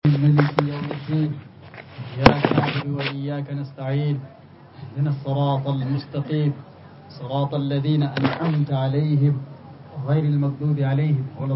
مالك يوم الدين إياك نعبد وإياك نستعين اهدنا الصراط المستقيم صراط الذين أنعمت عليهم غير المغضوب عليهم ولا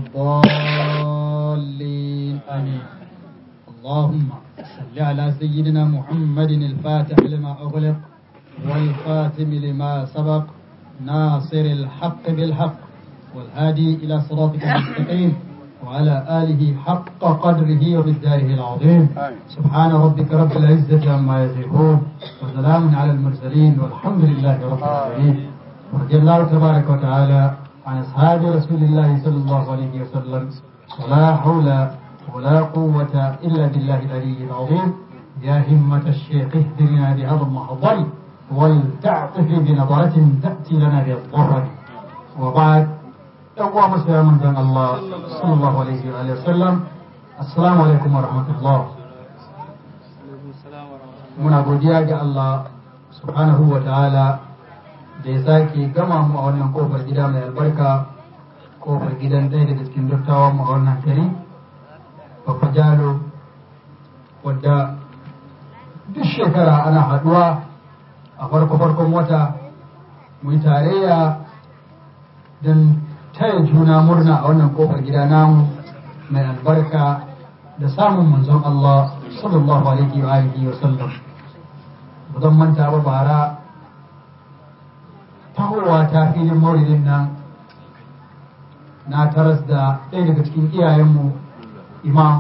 الضالين آمين. اللهم صل على سيدنا محمد الفاتح لما أغلق والخاتم لما سبق ناصر الحق بالحق والهادي إلى صراطك المستقيم وعلى آله حق قدره وبالداره العظيم. سبحان ربك رب العزة عما يصفون وسلام على المرسلين والحمد لله رب العالمين. رضي الله تبارك وتعالى عن أصحاب رسول الله صلى الله عليه وسلم ولا حول ولا قوة إلا بالله العلي العظيم. يا همة الشيخ اهدنا بهذا المحضر ولتعطف بنظرة تأتي لنا بالظهر. وبعد أقوى مسلم من الله صلى الله عليه وآله وسلم. السلام عليكم ورحمة الله. muna godiya ga Allah subhanahu wa ta'ala da ya sake gama mu a wannan kofar gida mai albarka, kofar gidan ɗaya daga cikin dattawan mu a wannan gari babba jalo, wadda duk shekara ana haɗuwa a farkon wata mu yi tarayya don taya juna murna a wannan kofar gida namu mai albarka da samun manzon Allah sallallahu alaihi wa alihi wa sallam. Ba zan manta ba bara tahowa ta filin maulidin nan na taras da ɗaya daga cikin iyayenmu imam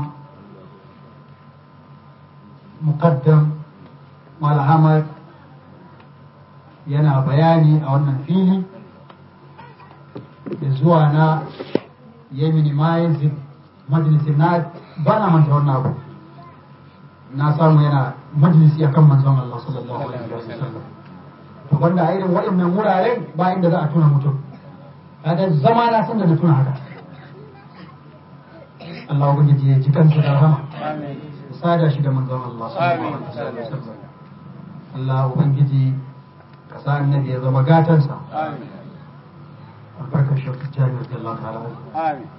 muqaddam Mal Ahmad yana bayani a wannan fili da zuwa na ya minimize majalisin na ba na manta wannan abu na samu yana majalisi akan manzon Allah sallallahu alaihi wasallam. To wanda a irin waɗannan wuraren ba inda za a tuna mutum, kaga zama na san da na tuna haka. Allah ubangiji ya ji kansa da rahama, sada shi da manzon Allah sallallahu alaihi wasallam. Allah ubangiji ka sa annabi ya zama gatansa. albarkar shauki jami'ar Allah ta'ala. Amin.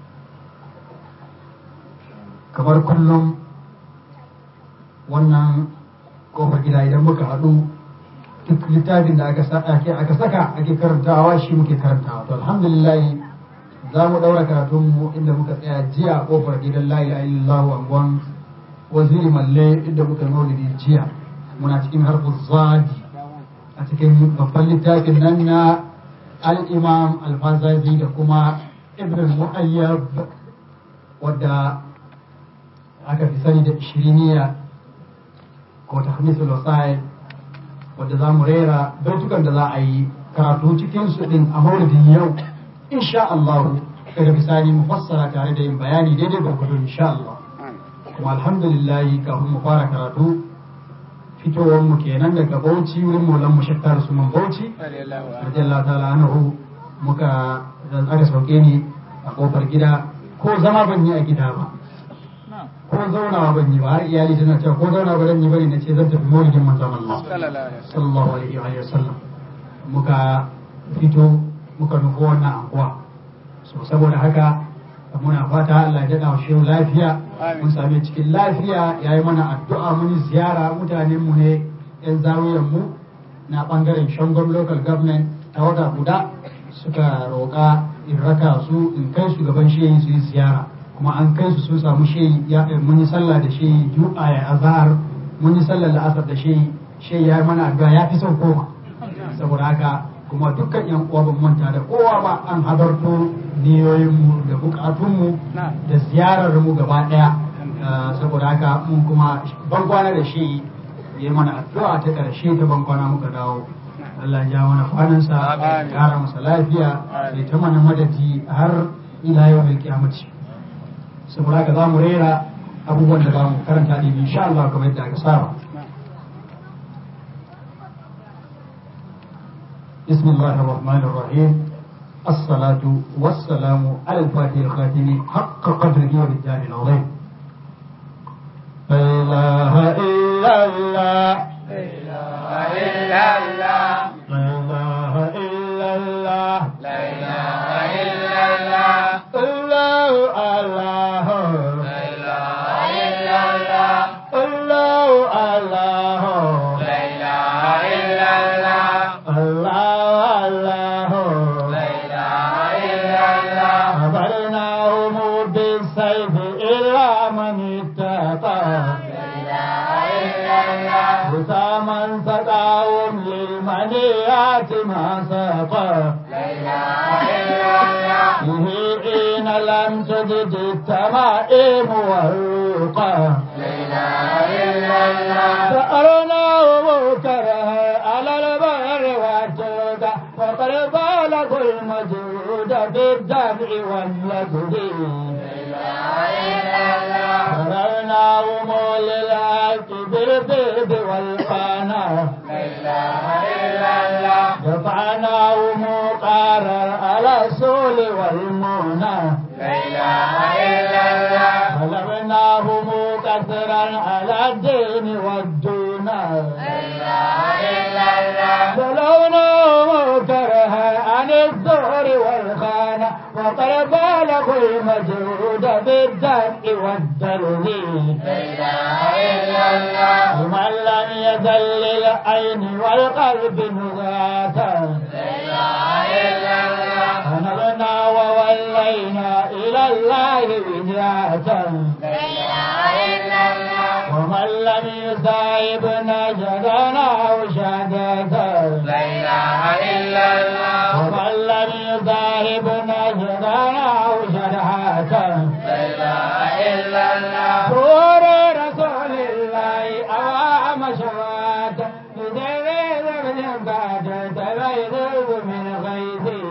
Kamar kullum wannan kofar gida idan muka haɗu duk littafin da aka saka ake karantawa shi muke karantawa. To alhamdulillah za mu ɗaura karatunmu inda muka tsaya jiya kofar gidan la ilaha illallah angon waziri malle inda muka maulidi jiya. Muna cikin harfin zadi a cikin babban littafin nan na al-imam al-fazazi da kuma ibn al-mu'ayyab wadda aka fi sani da ishiriniya ko tahmisul wasail, wadda za mu rera baitukan da za a yi karatu cikin su din a maulidin yau insha Allah, daga bisani mu fassara tare da yin bayani daidai gurgudu insha Allah. Kuma alhamdulillah kafin mu fara karatu fitowar mu kenan daga Bauchi wurin Maulan mu Shakkar Usman Bauchi radiyallahu ta'ala anhu muka aka sauke ni a kofar gida, ko zama ban yi a gida ba ko zaunawa ban yi ba, har iyali tana cewa ko zauna ba zan yi bari na ce zan tafi maulidin manzon Allah sallallahu alaihi wa sallam. Muka fito muka nufi wannan anguwa, so saboda haka muna fata Allah ya daɗa wa shehu lafiya, mun same cikin lafiya, ya yi mana addu'a, mun yi ziyara. Mutanen mu ne yan zawiyan mu na bangaren Shangon local government ta wata guda suka roƙa in raka su in kai su gaban shehi su yi ziyara, kuma an kai su sun samu shehi mun yi sallah da shehi ju'a ya azhar, mun yi sallar la'asar da shehi ya yi mana addu'a ya fi son koma. Saboda haka kuma dukkan yan uwa ban manta da kowa ba, an hadarto niyoyinmu da bukatunmu da ziyarar mu gaba daya. Saboda haka mun kuma bankwana da shi ya mana addu'a ta karshe ta bankwana muka dawo. Allah ya mana kwanansa, ya kara masa lafiya, ya ta mana madadi har ila yau mai kiyamaci. Saboda haka za mu rera abubuwan da za mu karanta ne insha Allah kamar yadda aka saba. بسم الله الرحمن الرحيم. الصلاة والسلام على الفاتح الخاتم حق قدره وبالجاه العظيم. لا إله إلا الله لا إله إلا الله لا إله إلا الله لا إله إلا الله الله الله لا إله إلا من اتقى وساما سقاهم للمنيات ما سقى به حين لم تجد التمائم والرقى سألناه كره على البر والتقى وقد بالغوا المجهود بالدمع والنجد قررناهم للحق بالبيض والقنا دفعناهم قرر على السول والمنى غلبناهم كثرا على الدين والدنا بلوناهم كرها عن الزهر والخانة وقد بالغوا المجهود بالدمع والدرب ومن لم يزل للعين والقلب نغاتا فنبنا وولينا إلى الله وجاتا ومن لم يصاحبنا جدنا وشهدتا ومن لم يصاحبنا جدنا وشهدتا نور رسول الله أوام شواتا نزيد من بعد تبيض من غيثي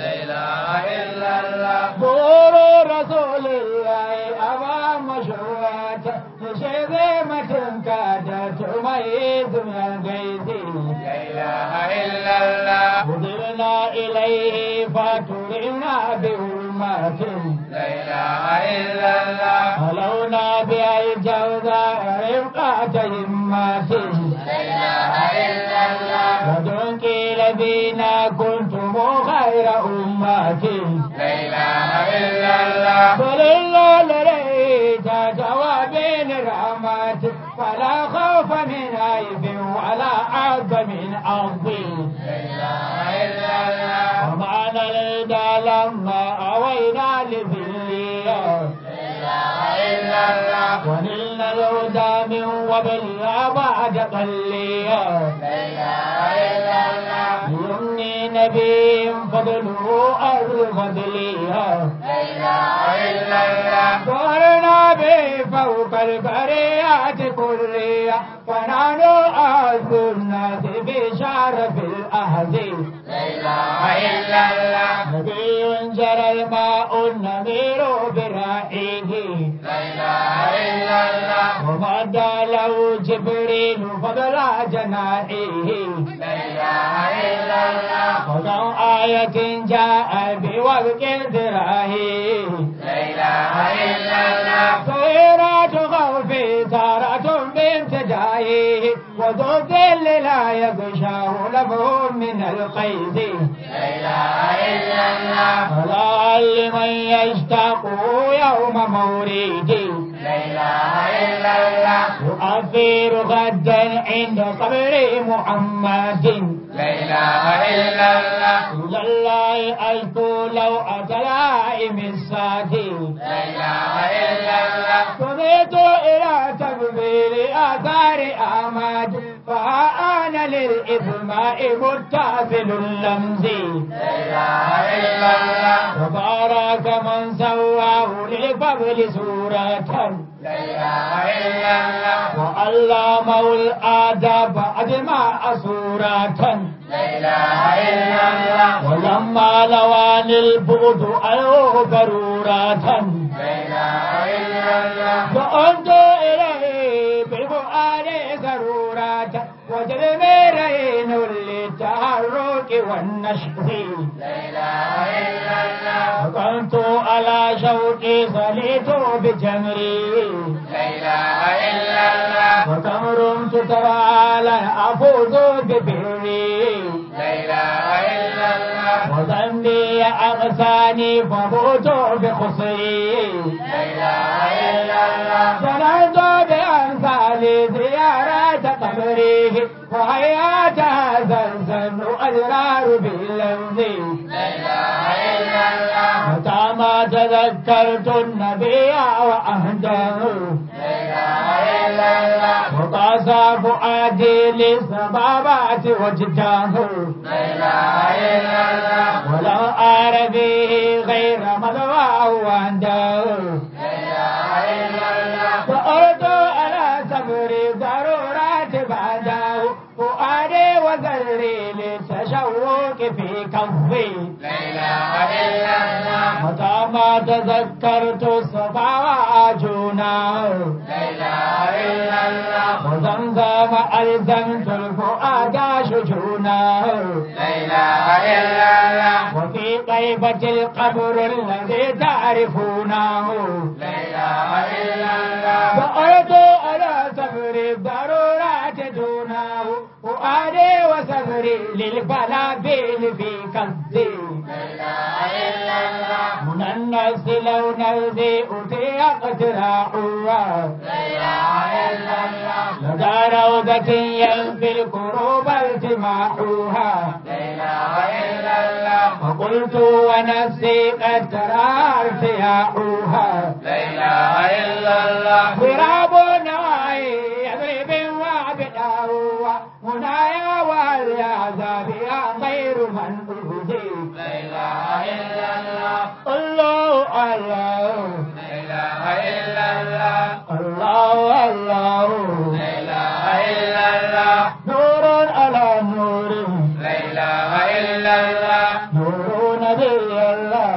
نور رسول الله أوام شواتا نشيبة كادت تميز من غيثي وضرنا إليه فترنا بهرمات خلونا بها الجوزاء رفقة همات ودن قيل فينا كنتم خير أمة فلله لريت جوابين رحمات فلا خوف من عيب ولا عب من أرض ومعنى الهدى لما أوينا لذليا ونلنا الهدى من وبلها بعد قليا يمني نبي فضله أرض فضليا دورنا به فوق البريات كليا فنحن أعز الناس بشرف الأهدي نبي جرى الماء النمير برائه ومدى له جبريل فضل جنائه وكم آية جاء بوفق ذراعه سيرات خوفي سارة بامتدائه وذو الذل لا يغشاه لفه من القيد فلا لمن يشتاق يوم موريدي يؤثر غدا عند قبر محمد إلى الله أشكو لو أتلائم الساتي سمعت إلى تقبيل آثار أحمد فأنا للإسماء متصل اللمز وبارك من سواه للفضل سورة وعلمه الآداب أجمع سورة ولما لوان البعد أيوه ضرورة فأنت إليه بالفؤاد ضرورة وجلميرين للتحرك والنشر وكنت على شوقي صليت بجمري وكم رمت توالا أفوز ببري وذنبي أغساني فبوت بخصري ظننت بأمثال زيارة قبره وحياة هذا الزن أجرار باللمز متى ما تذا تذكرت النبي وأهده وقاس فؤادي للسبابات وجده ولو أرى به غير ملواه وعنده فأرد على صبر ضرورات بعده فؤادي وذري للتشوق في كفي متى ما تذكرت الصفا وعجونه وزمزم ألزمت الفؤاد شجونه وفي طيبة القبر الذي تعرفونه فأرد على صبر الضرورات دونه فؤادي وصبري للبلابل في كنزي من الناس لو نلذي أتي اقتراعها لدى روضة ينفي الكروب التماحها فقلت ونفسي قد ترى ارتياحها فراب نواعي يضرب وعبده منايا والعذاب غير من أهدي الله الله الله الله نور على نور نور نبي الله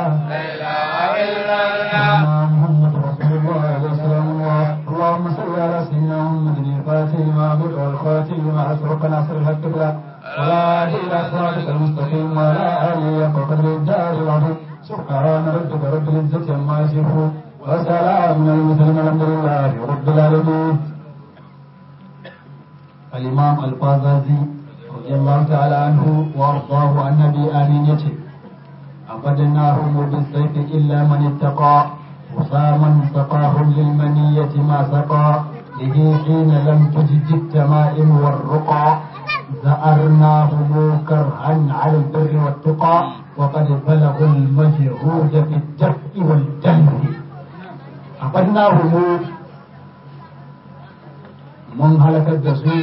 محمد رسول الله وسلام الله اللهم صل على سيدنا محمد الفاتح لما أمر والخاتم لما أسرق ناصر الحق بالله ولا إلى صراطك المستقيم ولا آله وقدر الدار العظيم سبحان ربك رب العزة عما يصفون وسلام على المرسلين الحمد لله رب العالمين. الإمام الفازازي رضي الله تعالى عنه وأرضاه عن النبي آمين يتي أفدناهم بالسيف إلا من اتقى وصاما سقاهم للمنية ما سقى به حين لم تجد التمائم والرقى زأرناهم كرها على البر والتقى وقد بلغوا المجهود في الدفء والجلد أفدناهم من هلك الدسوق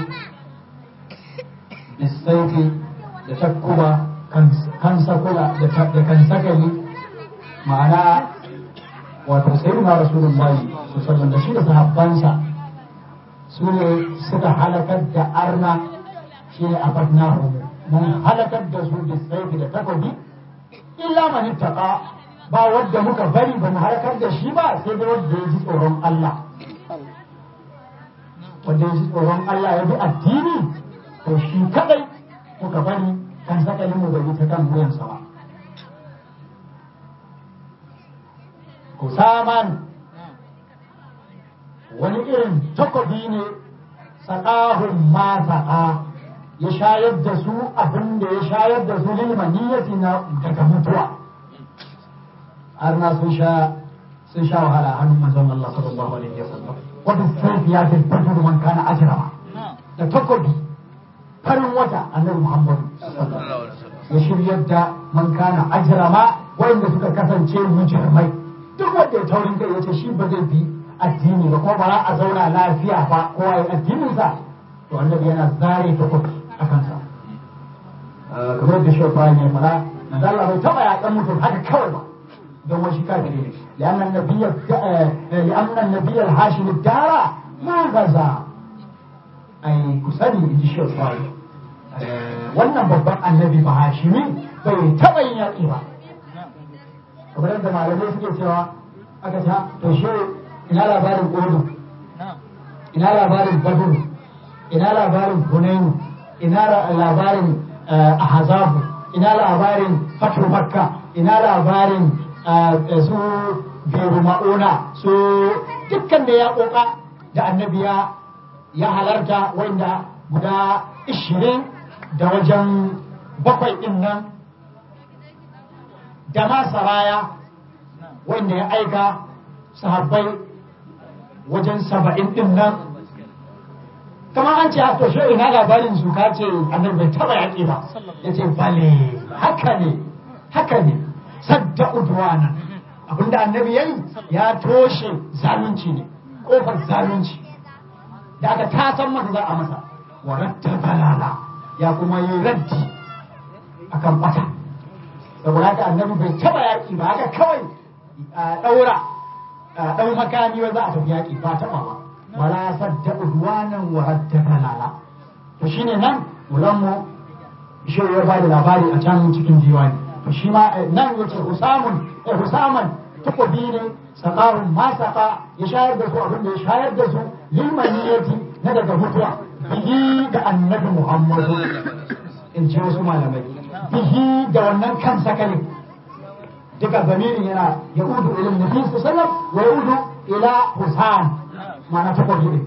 بالسيف لتكبا kan sakula da kan sakali ma'ana wato sayyidina rasulullahi sallallahu da shi da sahabbansa su ne suka halakar da arna shine abadnahu mun halakar da su da saifi da takobi illa man ittaqa ba wanda muka bari ba mu halakar da shi ba sai da wanda ya ji tsoron Allah wanda ya ji tsoron Allah ya bi addini to shi kadai muka bari kan sakalin mu bai ta kan wuyansa ba. Kusaman wani irin takobi ne saƙahun ma saƙa ya shayar da su abin da ya shayar da su lilmaniyati na daga mutuwa. Har na sun sha wahala a hannun manzon Allah sallallahu alaihi wasallam. Wadda sai ya fi fito man kana ajrama da takobi farin wata annabi Muhammadu ya shiryar da man kana ajrama wanda suka kasance mujrimai duk wanda ya taurin kai yace shi ba zai bi addini ba kuma ba za a zauna lafiya ba kowa ya addinin sa to annabi yana zare takobi a kansa kamar da shi bayan ya fara manzo Allah bai taba yakan mutum haka kawai ba don wani kafiri ne لأن النبي الهاشمي الدار ما غزا ai ku sani in ji shi wannan babban annabi ba hashimi bai taɓa yin yaƙi ba kamar yadda malamai suke cewa aka ta to shi ina labarin Uhud ina labarin Badr ina labarin Hunayn ina labarin Ahzab ina labarin Fathu Makka ina labarin su Biru Ma'una su dukkan da ya koka da annabi ya halarta wanda guda 20 da wajen 7 din nan da ma saraya wanda ya aika sahabbai wajen 70 din nan kamar an ce a to shi ina labarin su ka ce annabi bai taba yaƙi ba ya ce bale haka ne sadda udwana abinda annabi yayi ya toshe zalunci ne kofar zalunci da aka tasan masa za a masa wa radda balala ya kuma yi raddi akan bata saboda haka annabi bai taba yaki ba haka kawai ɗau makami wa za a tafi yaki ba taba ba wala sadda udwanan wa radda balala to shine nan mulammu shi ya ba da labari a can cikin diwani to shi ma nan yace husaman takobi ne saƙarun ma saƙa ya shayar da su abin da ya shayar da su limaniyati na daga mutuwa bihi da annabi muhammadu in ce wasu malamai bihi da wannan kan sakalin duka zamirin yana ya udu ilin nabi sallam wa ya udu ila husam ma'ana takobi ne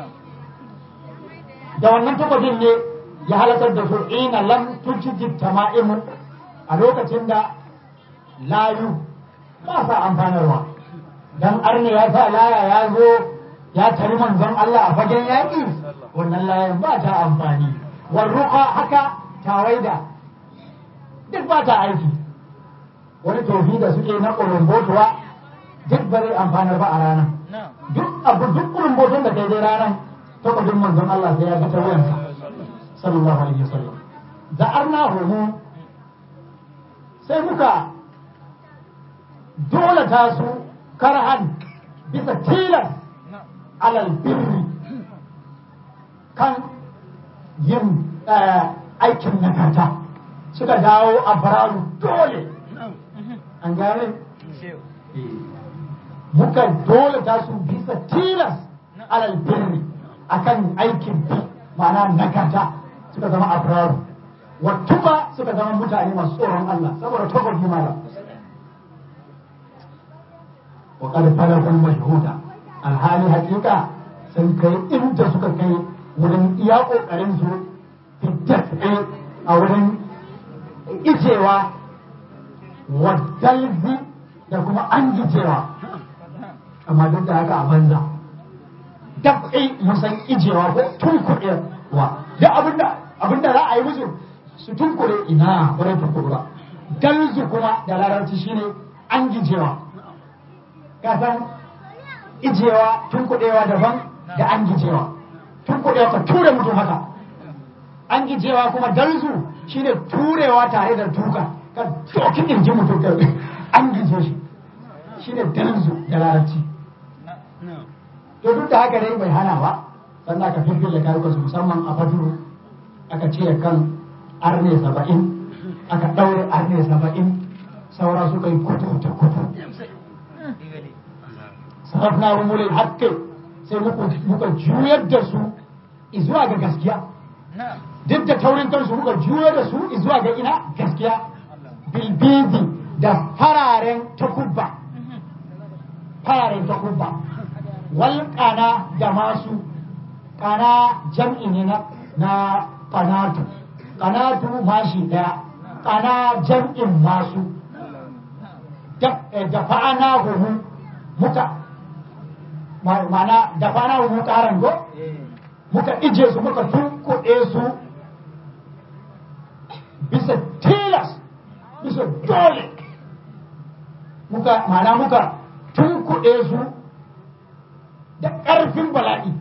da wannan takobin ne ya halatar da su ina lam tujid tama'imu a lokacin da layu ba sa amfanarwa dan arne ya sa laya ya zo ya tari manzon Allah a fagen yaƙi wannan layan ba ta amfani warruqa haka tawaida duk ba ta aiki wani tofi da suke na ƙulumbotuwa duk ba zai amfanar ba a ranar duk ƙulumbotun da kai dai ranar takwadin manzon Allah sai ya ga ta wuyanka sallallahu alaihi wasallam za'arna homo sai muka dole ta su karhan bisa tilas alal birri kan yin aikin nagarta suka dawo a fararu dole an gane muka dole ta su bisa tilas alal birri akan aikin bi ma'ana nagarta suka zama a fararu wattuba suka zama mutane masu tsoron Allah saboda takobi mala wa qad falakul mashhuda alhali hakika sun kai inda suka kai wurin iya kokarin su fitafe a wurin ijewa wa dalbi da kuma an gijewa amma duk da haka a banza dab'i musan ijewa ko tunkuɗewa da abinda za a yi musu su tunkure ina wurin tunkura dalzu kuma da larabci shine an gijewa kasan ijewa tunkuɗewa daban da an gijewa tunkuɗewa ta ture mutum haka an gijewa kuma dalzu shine turewa tare da duka ka doki kirji mutum ka an gije shi shine dalzu da larabci to duk da haka dai bai hana ba sannan ka firfille karukansu musamman a faduru aka ce kan arne 70 aka ɗaure arne 70 saura suka yi kutu ta kutu sarrafna rumulin hakke sai muka juyar da su zuwa ga gaskiya duk da taurin kansu muka juyar da su zuwa ga ina gaskiya bilbibi da fararen takubba wal kana da masu kana jam'i ne na kanatu mashi daya kana jam'in masu da fa'ana huhu muka mana da fa'ana huhu muka harango muka ije su muka tunkuɗe su bisa tilas bisa dole muka tunkuɗe su da ƙarfin bala'i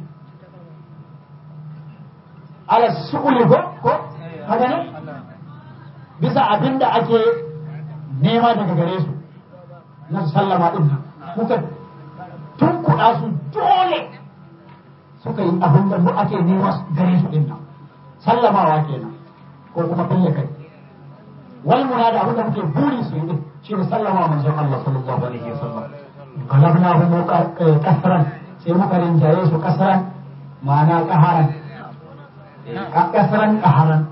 ala su'uli ko haka ne bisa abin da ake nema daga gare su na sallama din nan muka tunkuɗa su dole suka yi abin da mu ake nema gare su din nan sallamawa kenan ko kuma fille kai wal muna da abin da muke buri su yi din shi ne sallama manzon Allah sallallahu alaihi wasallam galabnahu kasran sai muka rinjaye su kasran ma'ana qaharan kasran qaharan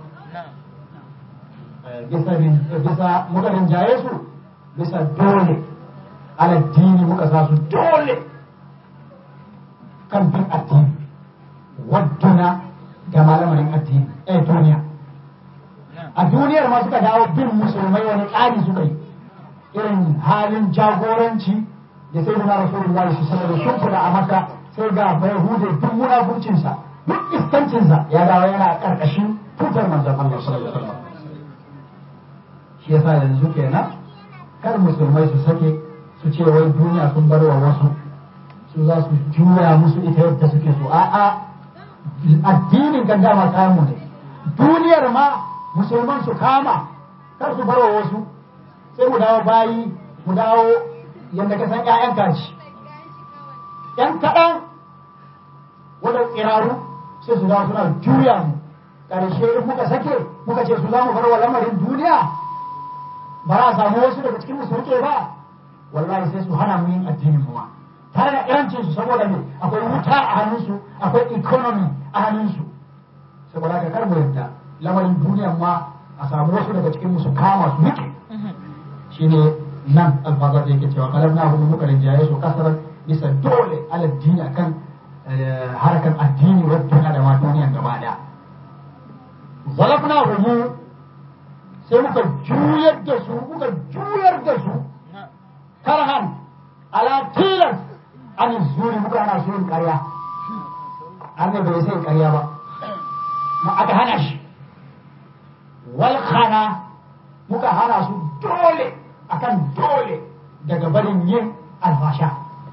bisa muka rinjaye su bisa dole aladdini muka sa su dole kan bin addini wadduna da malamarin addini duniya a duniyar ma suka dawo bin musulmai wani tsari suka yi irin halin jagoranci da sai na rasulullahi su sanar da shimfiɗa a maka sai ga bai hude duk munafurcinsa duk iskancinsa ya dawo yana ƙarƙashin tutar manzon Allah sallallahu alaihi wasallam shi yasa yanzu kenan kar musulmai su sake su ce wai duniya sun bar wa wasu su za su juya musu ita yadda suke so a'a addinin kan dama kayan mu ne duniyar ma musulman su kama kar su bar wa wasu sai mu dawo bayi mu dawo yadda ka san ƴaƴan kaji ƴan kaɗan wadda tsiraru sai su dawo suna juya mu ƙarshe in muka sake muka ce su za mu bar wa lamarin duniya ba za a samu wasu daga cikin su rike ba wallahi sai su hana mu yin addinin mu ma tare da ƙarancin su saboda me akwai wuta a hannunsu akwai economy a hannunsu saboda ka kar mu yarda lamarin duniyan ma a samu wasu daga cikin mu su kama su rike shine nan alfazar da yake cewa kalar na hudu muka rinjaye su kasarar bisa dole aladdini akan harkar addini wa duniya da ma duniyan gaba daya zalafna hudu sai muka juyar da su karhan ala tilas an zuri muka hana su yin karya an ne bai sai karya ba ma aka hana shi wal khana muka hana su dole akan dole daga barin yin alfasha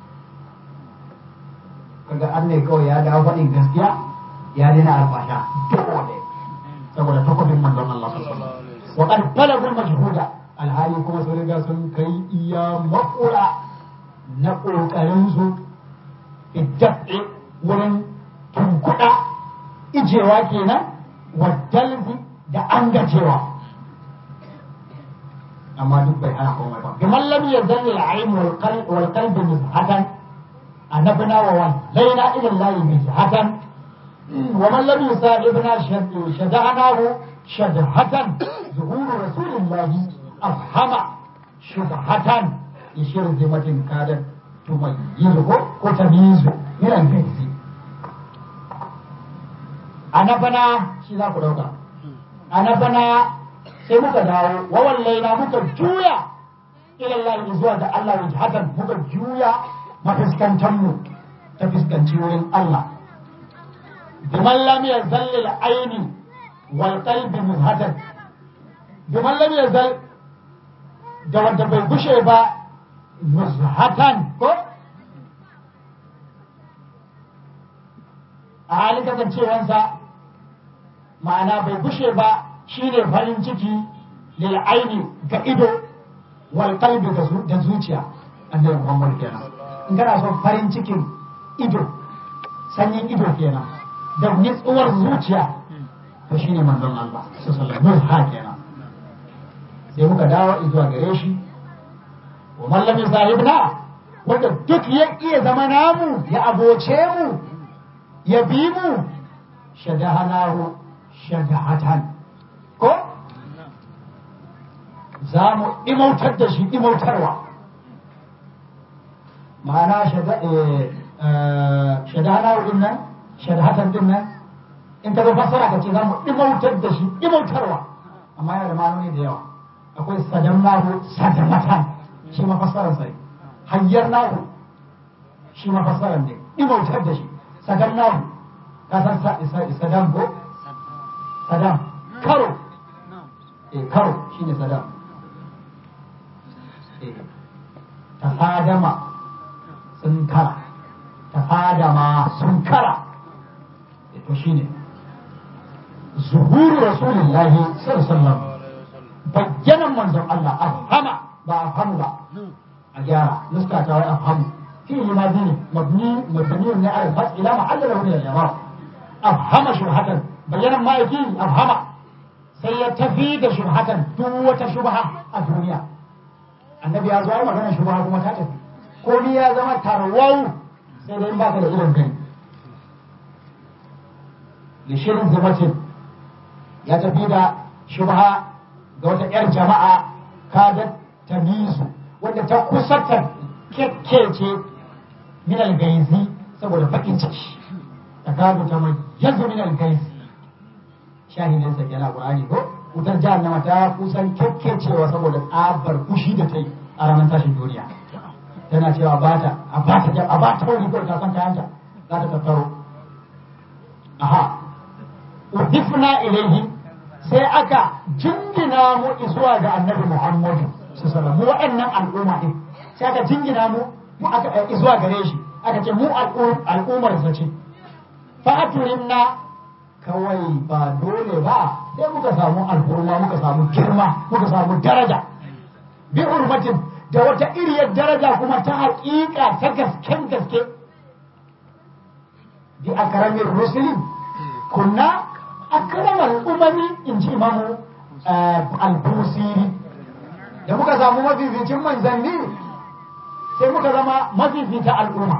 kaga an ne kawai ya dawo faɗin gaskiya ya dena alfasha dole saboda takobin manzon Allah sallallahu alaihi wasallam wa qad balagul majhuda alhali kuma sun riga sun kai iya makura na kokarin su iddafi wurin tunkuɗa ijewa kenan wa dalbi da angacewa amma duk bai hana komai ba bi man lam yazal al-ayn wal qalb mizhatan anabna wa wallaina ila Allah mizhatan wa man lam yusahibna shada'nahu shadhatan zuhur rasulillah afhama shubhatan yashir zimatin kadat tumayyizu ko tamyizu min al-fizi anabna shi za ku dauka anabna sai muka dawo wa wallaina muka juya ila Allah zuwa ga Allah wajhatan muka juya mafiskantan mu ta fiskanci wurin Allah biman lam yazal al aini wal qalbi muzhatan biman lam yazal da wanda bai gushe ba muzhatan ko a halin kasancewansa ma'ana bai gushe ba shine farin ciki lil aini ga ido wal qalbi da zuciya annabi Muhammad kenan in kana son farin cikin ido sanyin ido kenan da nitsuwar zuciya to shine manzon Allah sallallahu alaihi wasallam kenan sai muka dawo zuwa gare shi wa man lam yusahibna wanda duk ya iya zama namu ya aboce mu ya bi mu shadahanahu shadahatan ko za mu imautar da shi imautarwa ma'ana shadahana din nan shadahatan din nan in ka zo fassara ka ce za mu imautar da shi imautarwa amma yana da ma'anoni da yawa akwai sadamnahu sadamatan shi ma fassarar sai hayyar nahu shi ma fassarar ne imautar da shi sadamnahu ka san sadam ko sadam karo karo shine sadam tafadama sun kara tafadama sun kara to shine zuhuru rasulullahi sallallahu alaihi wasallam bayyanan manzon Allah afhama ba afhamu ba a gyara nuska ta wai afhamu fi limadini mabni ne ala al-fath ila mahalla lahu min al-i'rab afhama shubhatan bayyanan ma'iki afhama sai ya tafi da shubhatan duk wata shubha a duniya annabi ya zo ya magana shubha kuma ta tafi ko ni ya zama tarwau sai dai in baka da irin kai li shirin zumatin ya tafi da shubha ga wata yar jama'a kadat tamizu wanda ta kusatar kekkece min al-gaizi saboda bakin ciki ta kadu ta mai yanzu min al-gaizi shahidin sa kenan Qur'ani ko wutar jahannama ta kusan kekkecewa saboda tsabar fushi da ta yi a ranar tashin duniya tana cewa a bata wani ko ta san kayanta za ta tattaro aha udifna ilaihi sai aka jingina mu zuwa ga annabi Muhammadu sallallahu alaihi wasallam wa'annan al'umma din sai aka jingina mu aka zuwa gare shi aka ce mu al'ummar sa ce fa'aturinna kawai ba dole ba sai muka samu alhurma muka samu girma muka samu daraja bi hurmatin da wata iriyar daraja kuma ta haƙiƙa ta gasken gaske bi akramin rusuli kunna akramal umami in ji imamu al-busiri da muka samu mafificin manzanni sai muka zama mafifita al'umma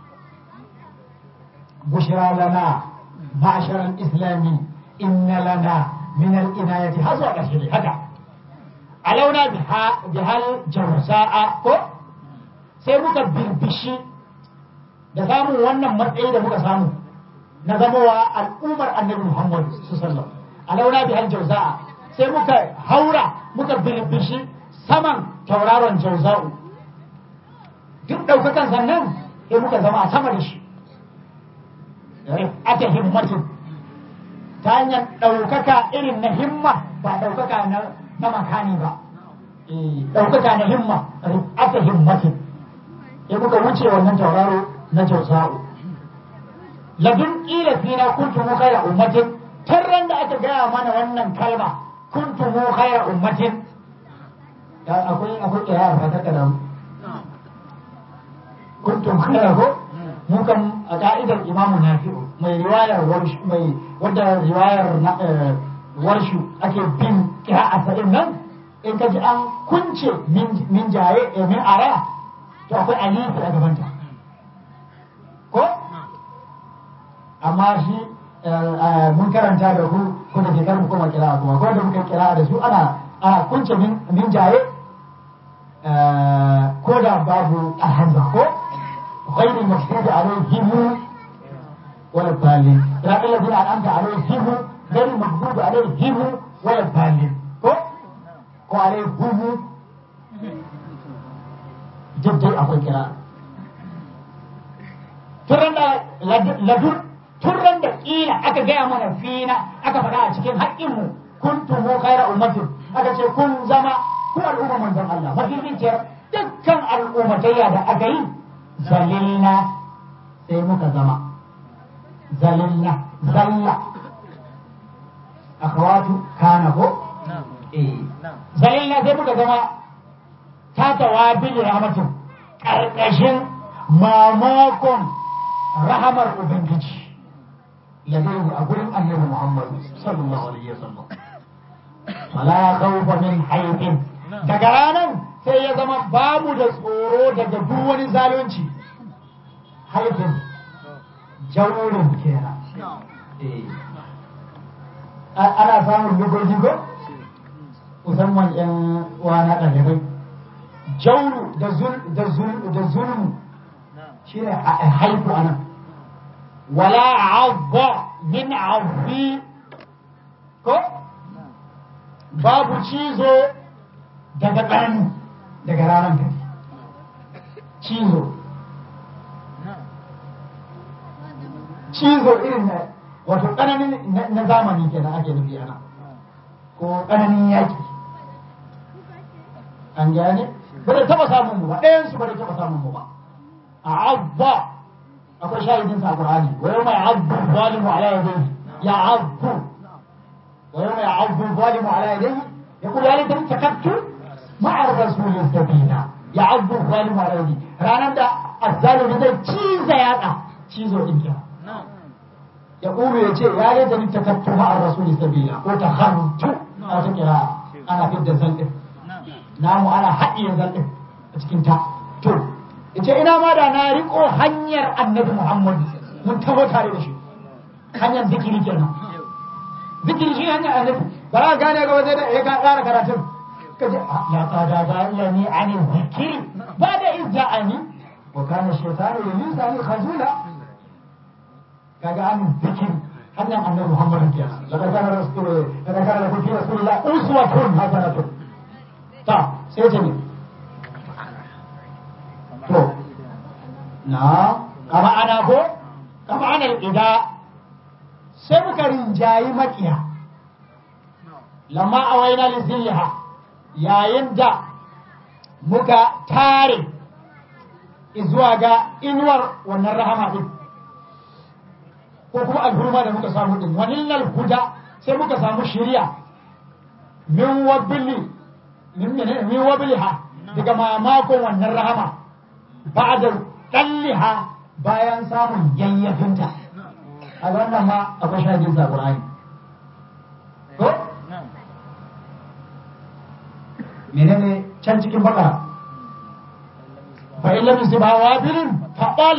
bushra lana ma'asharal islami inna lana min al-inayati hazwa ƙarshe haka alauna bihal jarsa'a ko sai muka birbishi da samun wannan matsayi da muka samu na zamowa al'ummar annabi Muhammad sallallahu alauna bihal jarsa'a sai muka haura muka birbishi saman tauraron jarza'u duk ɗaukakan sannan sai muka zama a sama da shi ata himmatin ta hanyar ɗaukaka irin na himma ba ɗaukaka na makani ba ɗaukaka na himma ata himmatin sai muka wuce wannan tauraro na jarza'u ladun ƙila fina kuntumu khaira ummatin tarran da aka gaya mana wannan kalma kuntumu khaira ummatin akwai kira a ta kada kuntum khaira ko mu kan a ka'idar imamu nafi'u mai riwayar warshu mai wanda riwayar warshu ake bin kira'a ta nan in ka ji an kunce min jaye min ara to akwai alifi a gabanta ko amma shi mun karanta da ku ko da ke karmu kuma kira'a kuma ko da muka kira'a da su ana kunce min jaye ko da babu alhamza ko غير المغضوب عليهم ولا الضالين يا الذين انعمت عليهم غير المغضوب عليهم ولا الضالين ko عليهم جدي akwai kira turran da kila aka gaya mana fina aka faɗa a cikin haƙƙinmu kuntum khayra ummatin aka ce kun zama ku al'umma manzon Allah mafificiyar dukkan al'ummatayya da aka yi zalilna sai muka zama zalilna zalla akhawatu kana ko zalilna sai muka zama ta tawabil rahmatin karkashin mamakon rahamar ubangiji ladaihi a gurin annabi Muhammad sallallahu alaihi wasallam wala khawfa min hayyin daga ranan sai ya zama babu da tsoro daga duk wani zalunci haifin jawurin kenan ana samun lugoji ko musamman yan wana ɗalibai jauru da zulmu shi ne haifu a nan wala abba min abbi ko babu cizo daga ƙarni daga ranar gari cizo irin na wato ƙananin na zamani kenan ake nufi ana ko ƙananin yaƙi an gane ba da taɓa samun mu ba ɗayansu ba da taɓa samun mu ba a abba akwai shahidin sa Qur'ani wa yawma ya'abbu zalimu ala yadayhi ya'abbu wa yawma ya'abbu zalimu ala yadayhi yaqulu ya laitani takattu ma'a rasulil sabila ya'abbu zalimu ala yadayhi ranar da azzalimi zai ciza yatsa cizo din kira yaqulu yace ya laitani takattu ma'a rasulil sabila ko takhantu a ta kira ana fidda zalɗin namu ana haɗiye zalɗin a cikin ta to yace ina ma da na riko hanyar annabi Muhammad mun taho tare da shi hanyar zikiri kenan zikiri shi hanyar annabi ba za ka gane ga waje da ya ka ƙara karatun kaje la ta da ga yani ani zikiri ba da izza'ani wa kana shaytanu yulisani khazula kaga ani zikiri hanyar annabi Muhammad kenan daga kana lakum fi rasulillah uswatun hasanatun ta sai ce ne to na kama ana ko kama ana ida sai muka rinjayi makiya lamma a waina lizillaha yayin da muka tare zuwa ga inuwar wannan rahama din ko kuma alhurma da muka samu din walillal huda sai muka samu shiriya min wabiliha daga mamakon wannan rahama ba'da dalliha bayan samun yayyafinta a wannan ma akwai shagin sa Qur'ani ko menene can cikin bakara fa illam yusibha wabilin faqal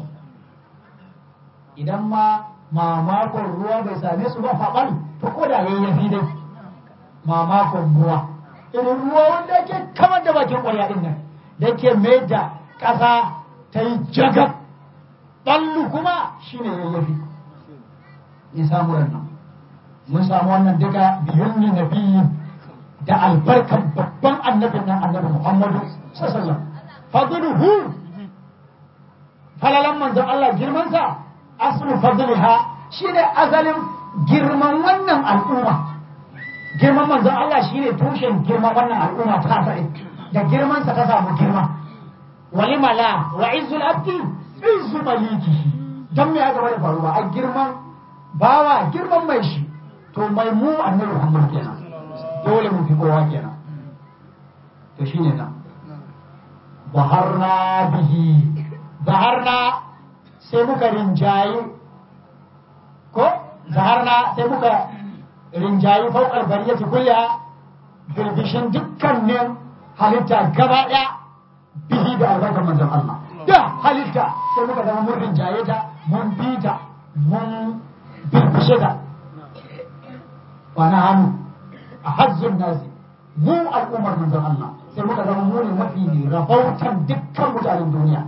idan ma mamakon ruwa bai same su ba faqal to ko da yayyafi dai mamakon ruwa irin ruwa wanda yake kamar da bakin ƙwarya din nan da yake mai da ƙasa ta yi jagab ɓallu kuma shine yayyafi in samu nan mun samu wannan duka biyun ni nabiyin da albarkan babban annabin nan annabi Muhammadu sallallahu alaihi wasallam fadluhu falalan manzon Allah girmansa aslu fadliha shine azalin girman wannan al'umma girman manzon Allah shine tushen girman wannan al'umma ta faɗi da girman sa ta samu girma walimala wa izzul abdi izzu maliki dan me aka bada faruwa a girman bawa girman mai shi to mai mu annabi Muhammad kenan dole mu fi kowa kenan to shine nan baharna bihi baharna sai muka rinjayi ko zaharna sai muka rinjayi faukar bariyati kulliya birbishin dukkanin halitta gaba ɗaya bihi da albarkar manzon Allah da halitta sai muka zama mun rinjaye ta mun bi ta mun birbishe ta wani hannu a hazzun nasi mu al'ummar manzon Allah sai muka zama mu ne mafi rabautan dukkan mutanen duniya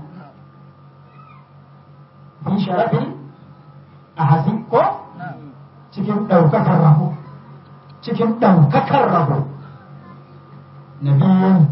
bin sharafin a hasi ko cikin ɗaukakar rabo cikin ɗaukakar rabo nabiyun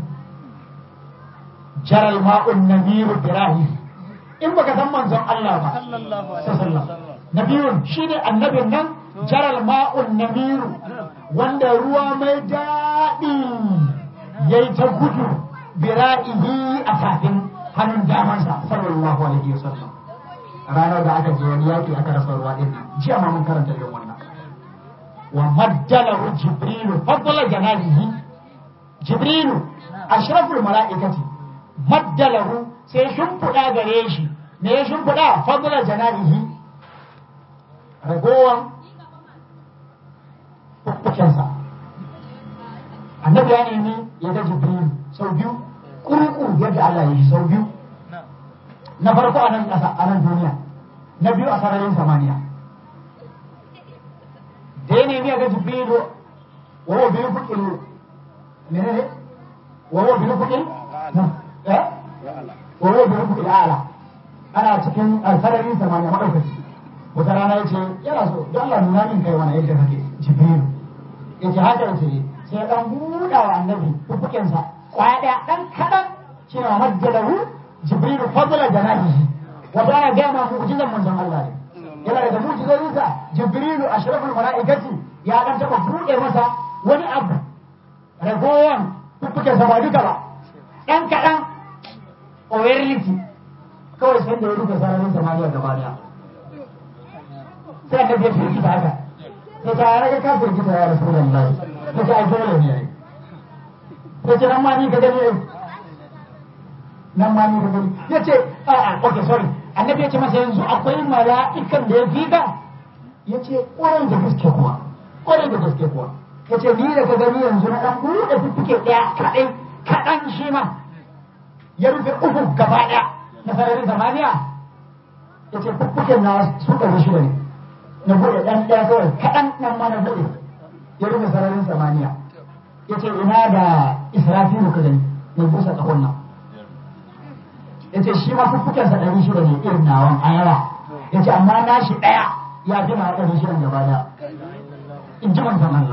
jaral ma'un nabiru birahi in baka san manzon Allah ba sallallahu nabiyun shine annabin nan jaral ma'un nabiru wanda ruwa mai daɗi yayi ta gudu birahi a tafin hannun damansa sallallahu alaihi wasallam ranar da aka je wani yaki aka rasa ruwa din jiya ma mun karanta irin wannan wa maddalahu jibrilu fadla janabihi jibrilu ashraful malaikati maddalahu sai shimfiɗa gare shi me ya shimfiɗa fadla janabihi ragowan fuffukensa annabi ya nemi ya ga jibrilu sau biyu kurku yadda Allah ya yi sau biyu na farko a nan ƙasa a nan duniya na biyu a sararin samaniya da ya nemi ga jibrilu wawo biyu kuɗin menene wawo biyu kuɗin wawo biyu kuɗin ala ana cikin sararin samaniya maɗaukaki wata rana ya ce yana so don Allah nuna min kai wani yadda kake jibrilu ya ce haka ya ce sai ɗan buɗa wa annabi fuffukensa kwaya ɗaya ɗan kaɗan shi ne majjalahu jibrilu fadla janabihi wato ana gaya ma mu'jizan manzon Allah ne yana daga mu'jizozinsa jibrilu ashraful malaikati ya dan taba buɗe masa wani abu ragowan fuffuken sa ba duka ba ɗan kaɗan overlity kawai sai da ya rufe sararin samaniya gaba daya sai annabi ya firgita haka sai ta raga ka firgita ya rasulullahi sai ta dole ne yayi sai ce nan ma ni ka gani nan ma ni ka gani ya ce okay sorry annabi ya ce masa yanzu akwai mala'ikan da ya fi ka ya ce ƙwarai da gaske kuwa ya ce ni da ka gani yanzu na ɗan buɗe fuffuke ɗaya kaɗai kaɗan shi ma ya rufe uku gaba ɗaya na sararin samaniya ya ce fuffuken na su ɗari shida ne na buɗe ɗan ɗaya kawai kaɗan nan ma na buɗe ya rufe sararin samaniya ya ce ina da israfilu ka gani mai busa ƙahon nan ya ce shi ma fuffukensa ɗari shida ne irin nawan a yawa ya ce amma na shi ɗaya ya fi na ɗari shida gaba da in ji manzan Allah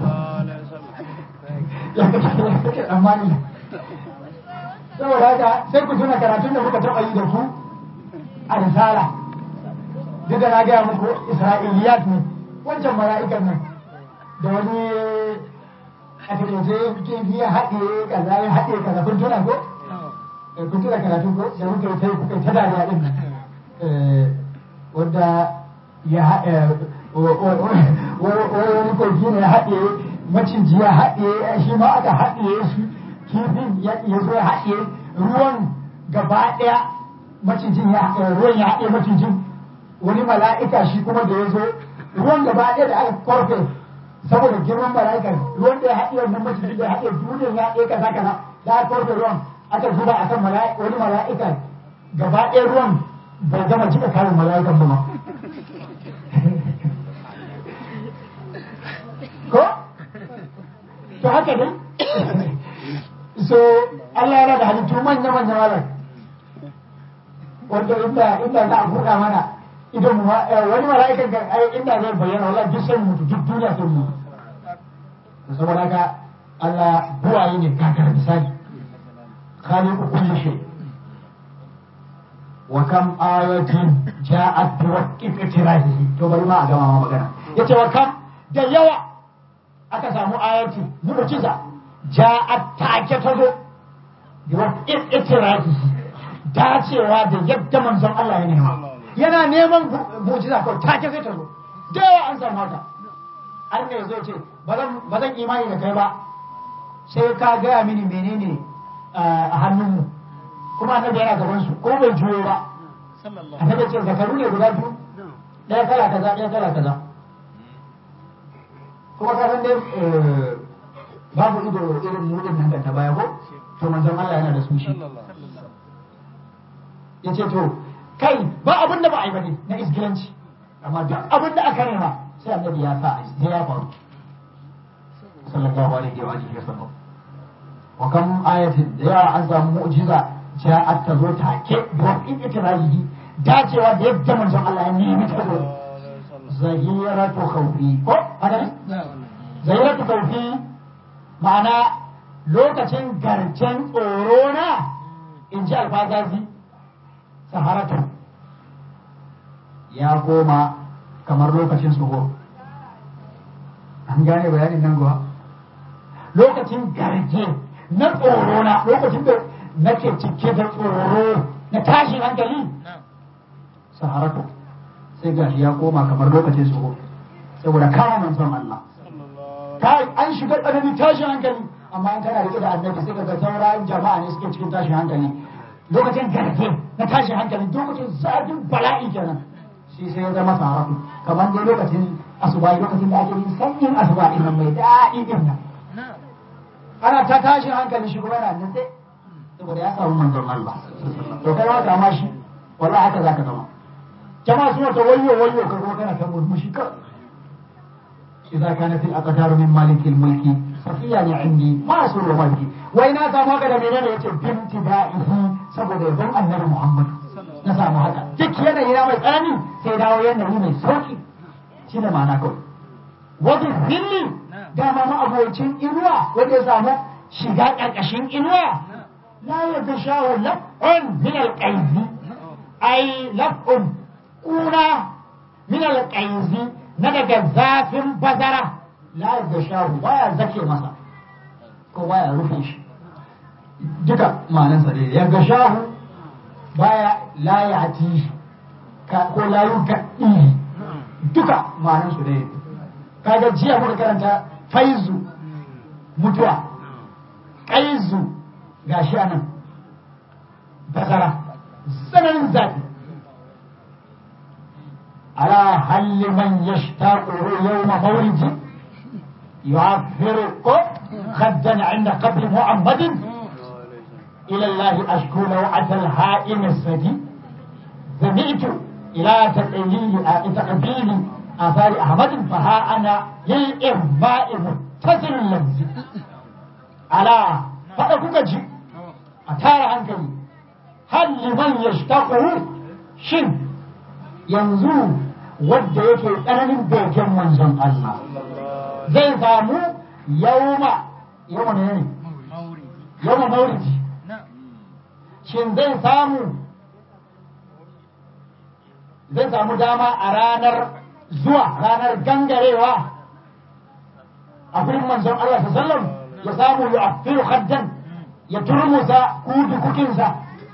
ya kake tsammani saboda haka sai ku tuna karatun da muka taɓa yi da ku a risala duk da na gaya muku isra'iliyat ne wancan mala'ikan nan da wani a takaice kifi ya haɗe kaza kun tuna ko kun tuna karatu ko da muka yi ta dariya din nan wanda ya wani kogi ne ya haɗe maciji ya haɗe shi ma aka haɗe shi kifin ya zo ya haɗe ruwan gaba ɗaya macijin ruwan ya haɗe macijin wani mala'ika shi kuma da ya zo ruwan gaba ɗaya da aka korfe saboda girman mala'ikan ruwan da ya haɗe wannan macijin da ya haɗe duniyar ya haɗe kaza kaza da aka korfe ruwan aka zuba akan wani mala'ika gaba ɗaya ruwan bai gama cika karin mala'ikan ba ma ko to haka dai so Allah yana da halittu manya manya wala wanda inda za a buɗa mana idan wani mala'ikan kan ai inda zai bayyana wallahi duk sai mutu duk duniya sai mutu saboda haka Allah buwaye ne kakar misali khaliqu kulli shay wa kam ayatin ja'at bi waqti iktirahihi to bari ma a gama ma magana yace wa kam da yawa aka samu ayati mu'jiza ja'at take ta zo bi waqti iktirahihi dacewa da yadda manzon Allah ya nema yana neman mu'jiza ko take sai ta zo da yawa an samu haka har ne zai ce ba zan imani da kai ba sai ka gaya mini menene a hannunmu kuma annabi yana gaban su ko bai juyo ba annabi ce zakaru ne guda biyu ɗaya kala kaza ɗaya kala kaza kuma ka san dai babu ido irin mudin nan da ta baya ko to manzon Allah yana da su shi yace to kai ba abin da ba a yi bane na isgilanci amma duk abin da aka nema sai annabi ya sa sai ya faru sallallahu alaihi wa alihi wasallam wa kam ayatin da yawa an samu mu'jiza ja'at ta zo take da in ikrahihi dacewa da yadda manzon Allah ya nemi ta zo zahiratu khawfi ko haka ne zahiratu khawfi ma'ana lokacin garcen tsoro na in ji alfazazi saharatu ya koma kamar lokacin suho an gane bayanin nan kuwa lokacin garje na tsoro na lokacin da nake cike da tsoro na tashin hankali saharatu sai gashi ya koma kamar lokacin suho saboda kama manzon Allah kai an shiga tsananin tashin hankali amma in kana rike da annabi sai ka ga sauran jama'a ne suke cikin tashin hankali lokacin garje na tashin hankali lokacin zafin bala'i kenan shi sai ya zama saharatu kamar dai lokacin asuba lokacin da ake yin sanyin asuba din nan mai daɗi din nan ana ta tashin hankali shi kuma yana nan sai saboda ya samu manzon Allah to kai ma kama shi wallahi haka zaka zama jama'a suna ta wayyo ka kuma kana ta murmushi ka idza kanat al-aqdar min malik al-mulki safiyan indi ma suru maliki wai na samu haka da menene yace binti da'ihi saboda yabon annabi Muhammad na samu haka duk yanayi na mai tsanani sai dawo yanayi mai sauki shi da ma'ana kawai wani zilli dama ma abocin inuwa wanda ya samu shiga ƙarƙashin inuwa la ya ga shawo laf'un min alƙaizi ai laf'un kuna min alƙaizi na daga zafin bazara la ya ga shawo baya zake masa ko baya rufe shi duka ma'anansa ne ya ga shawo baya la ya ati ko la yukaɗi duka ma'anansu ne kaga jiya muka karanta faizu mutuwa ƙaizu gashi anan bazara tsananin zafi ala halli man yashtaqu yawma mawlidi yu'affiru khaddan 'inda qabri muhammadin ila allah ashku law'at al-ha'im as-sadi zami'tu ila taqlili آثار أحمد فها أنا للإغباء متصل اللمزي على فأكوك جي أتار عنك هل لمن يشتاقه شن ينزو ود يكي أنا من بيكم منزل الله زي زامو يوم نيني يوم مولد شن زي samu dama a ranar zuwa ranar gangarewa a gurin manzon Allah sallallahu ya samu ya afiru khaddan ya turmuza kudukukinsa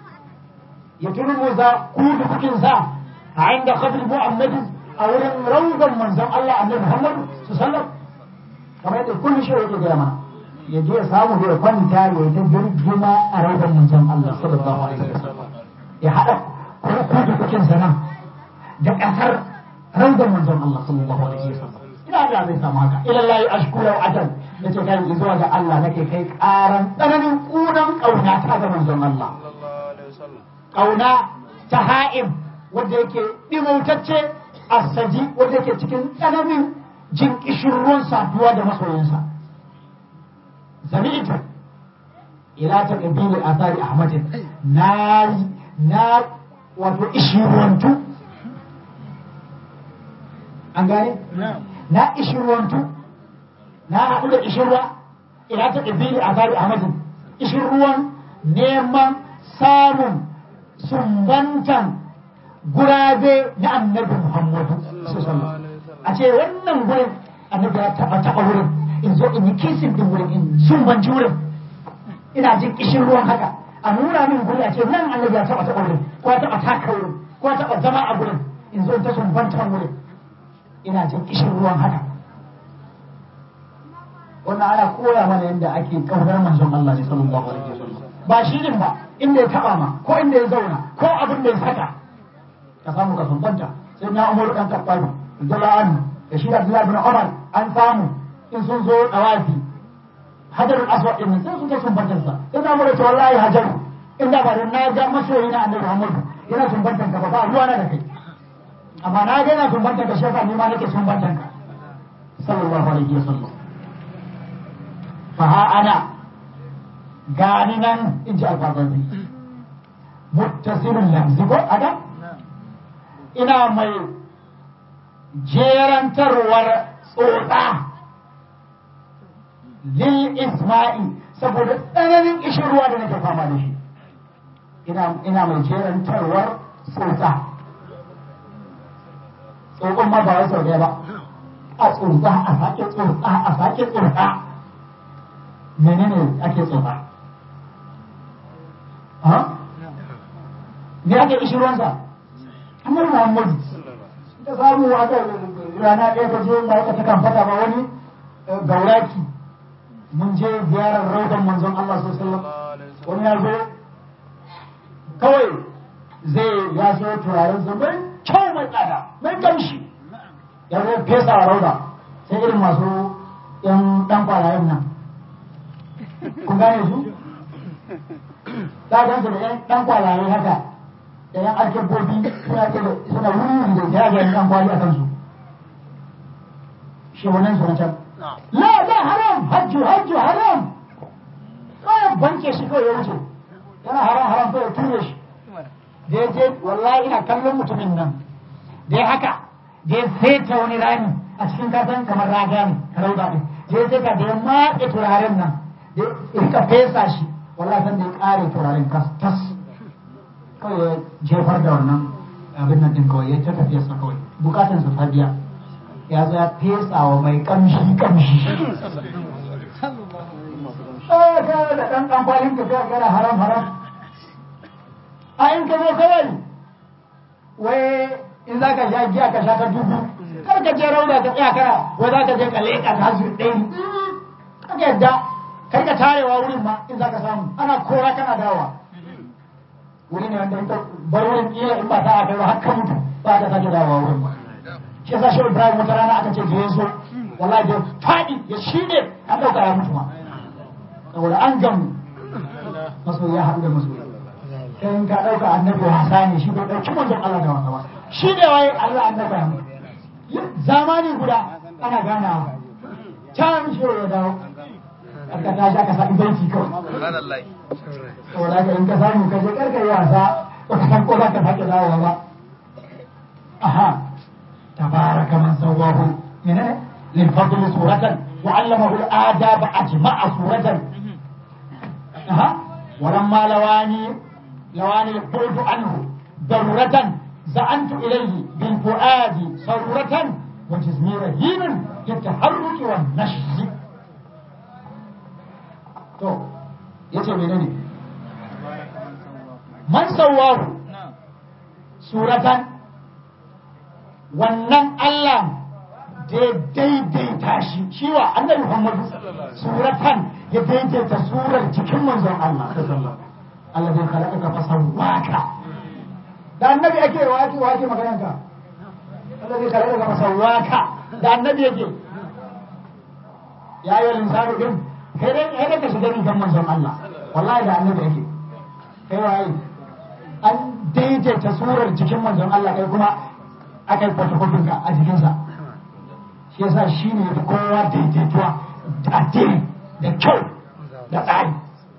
a inda kabri muhammadin a wurin raudan manzon Allah annabi Muhammad sallallahu kamar yadda kullu shi yake gaya mana ya je ya samu da kwanta ya ta girgima a raudan manzon Allah sallallahu alaihi wasallam ya hada kudukukinsa nan da kasar raudan manzon Allah sallallahu alaihi wasallam ina da zai samu haka ilallahi ashkuru wa atan yace kai zuwa ga Allah nake kai karan tsananin kunan kauna ta ga manzon Allah kauna ta ha'im wanda yake dimautacce asaji wanda yake cikin tsananin jin kishirruwan saduwa da masoyinsa zami'tu ila taqbili athari ahmad na wato ishirwantu an gane na ishirwantu na haɗu da ishirwa ila ta ƙabili a tari ahmadin ishirruwan neman samun sumbantan gurabe na annabi muhammadu a ce wannan gurin annabi ya taɓa wurin in zo in yi kisin ɗin wurin in sumbanci wurin ina jin ishirruwan haka a nuna min guri a ce nan annabi ya taɓa wurin ko ya taɓa taka wurin ko ya taɓa zama a wurin in zo in ta sumbantan wurin ina jin ishirruwan haka wannan ana koya mana yadda ake kaunar manzon Allah ne sallallahu alaihi wasallam ba shi din ba inda ya taba ma ko inda ya zauna ko abin da ya saka ka samu ka sumbanta sai na Umar dan Khattab radiyallahu anhu da shi Abdullah bin Umar an samu in sun zo dawafi hajarul aswad din sai sun ta sumbantar sa sai na Umar ce wallahi hajaru inda ba dan na ga masoyi na Annabi Muhammad yana sumbantar ka ba ruwa na da kai amma na ga yana sumbantar ka shefa ni ma nake sumbantar ka sallallahu alaihi wasallam faha ana gani nan in ji alfazazi muttasilun lamzi ko adam ina mai jerantarwar tsotsa lil isma'i saboda tsananin ishirwa da nake fama da shi ina mai jerantarwar tsotsa tsotson ma ba wai sau ɗaya ba a tsotsa a sake tsotsa a sake tsotsa menene ake tsotsa ha me ake ishirwansa annabi Muhammad da samu aka rana ɗaya ka je ba ka ta kan fata ba wani gauraki mun je ziyarar raudan manzon Allah sallallahu alaihi wasallam wani ya zo kawai zai ya so turaren sa mai kyau mai tsada mai kamshi ya zo fesa a rauda sai irin masu yan dan kwalayen nan kun gane su za a gansu da yan dan kwalaye haka da yan alkebbobi suna wuri da jiragen dan kwali a kansu shi wannan su na can la haram hajju haram kawai banke shi kawai ya wuce yana haram kawai ture shi da ya je wallahi ina kallon mutumin nan da ya haka da ya saita wani rami a cikin kasan kamar raga ne rauda ɗin da ya saita da ya matse turaren nan da ya rika fesa shi wallahi san da ya ƙare turaren tas kawai ya jefar da wannan abin nan ɗin kawai ya ta tafiyarsa kawai bukatansa ta biya ya zo ya fesa wa mai kamshi kawai da ɗan kwalin ka fiya gara haram a in ka zo kawai wai in za ka sha giya ka sha ta dubu kar ka je rauda ka tsaya kara wai za ka je ka leƙa ta hasu ɗaya kaka yadda kar ka tarewa wurin ma in za ka samu ana kora kana dawa wuri ne wanda in ka bar wurin kila in ba ta aka yi haka mutu ba ka sake dawa wurin ba shi yasa shi Ibrahim wata rana aka ce je so wallahi da faɗi ya shine an ɗauka ya mutu ma saboda an gamu masoyi ya haɗu da masoyi sai in ka ɗauka annabi wasa ne shi bai ɗauki manzon Allah da wasa ba shi ne waye Allah annabi ya mutu zamani guda ana ganawa can shi ya dawo aka tashi aka sa baiti kawai saboda haka in ka samu ka je karka yi wasa ba ka san ko za ka sake dawowa ba aha tabaraka man sawwahu menene lil fadli suratan wa 'allamahu al adab ajma'a suratan aha ولما لواني البعد عنه ضرورة زعنت إليه بالفؤاد صرورة وجسمي رهين للتحرك والنشز to yace menene man sawwahu suratan wannan Allah da daidaita shi wa annabi Muhammadu suratan ya daidaita surar cikin manzon Allah Allah zai khalaqa ka fasawwaka da annabi ake wake maganar ka Allah zai khalaqa ka fasawwaka da annabi yake ya yi linsanu din kai ka shiga rigan manzon Allah wallahi da annabi yake kai waye an daidaita surar jikin manzon Allah kai kuma aka yi kwatakwatun ka a jikinsa shi yasa shi ne da kowa daidaituwa da addini da kyau da tsari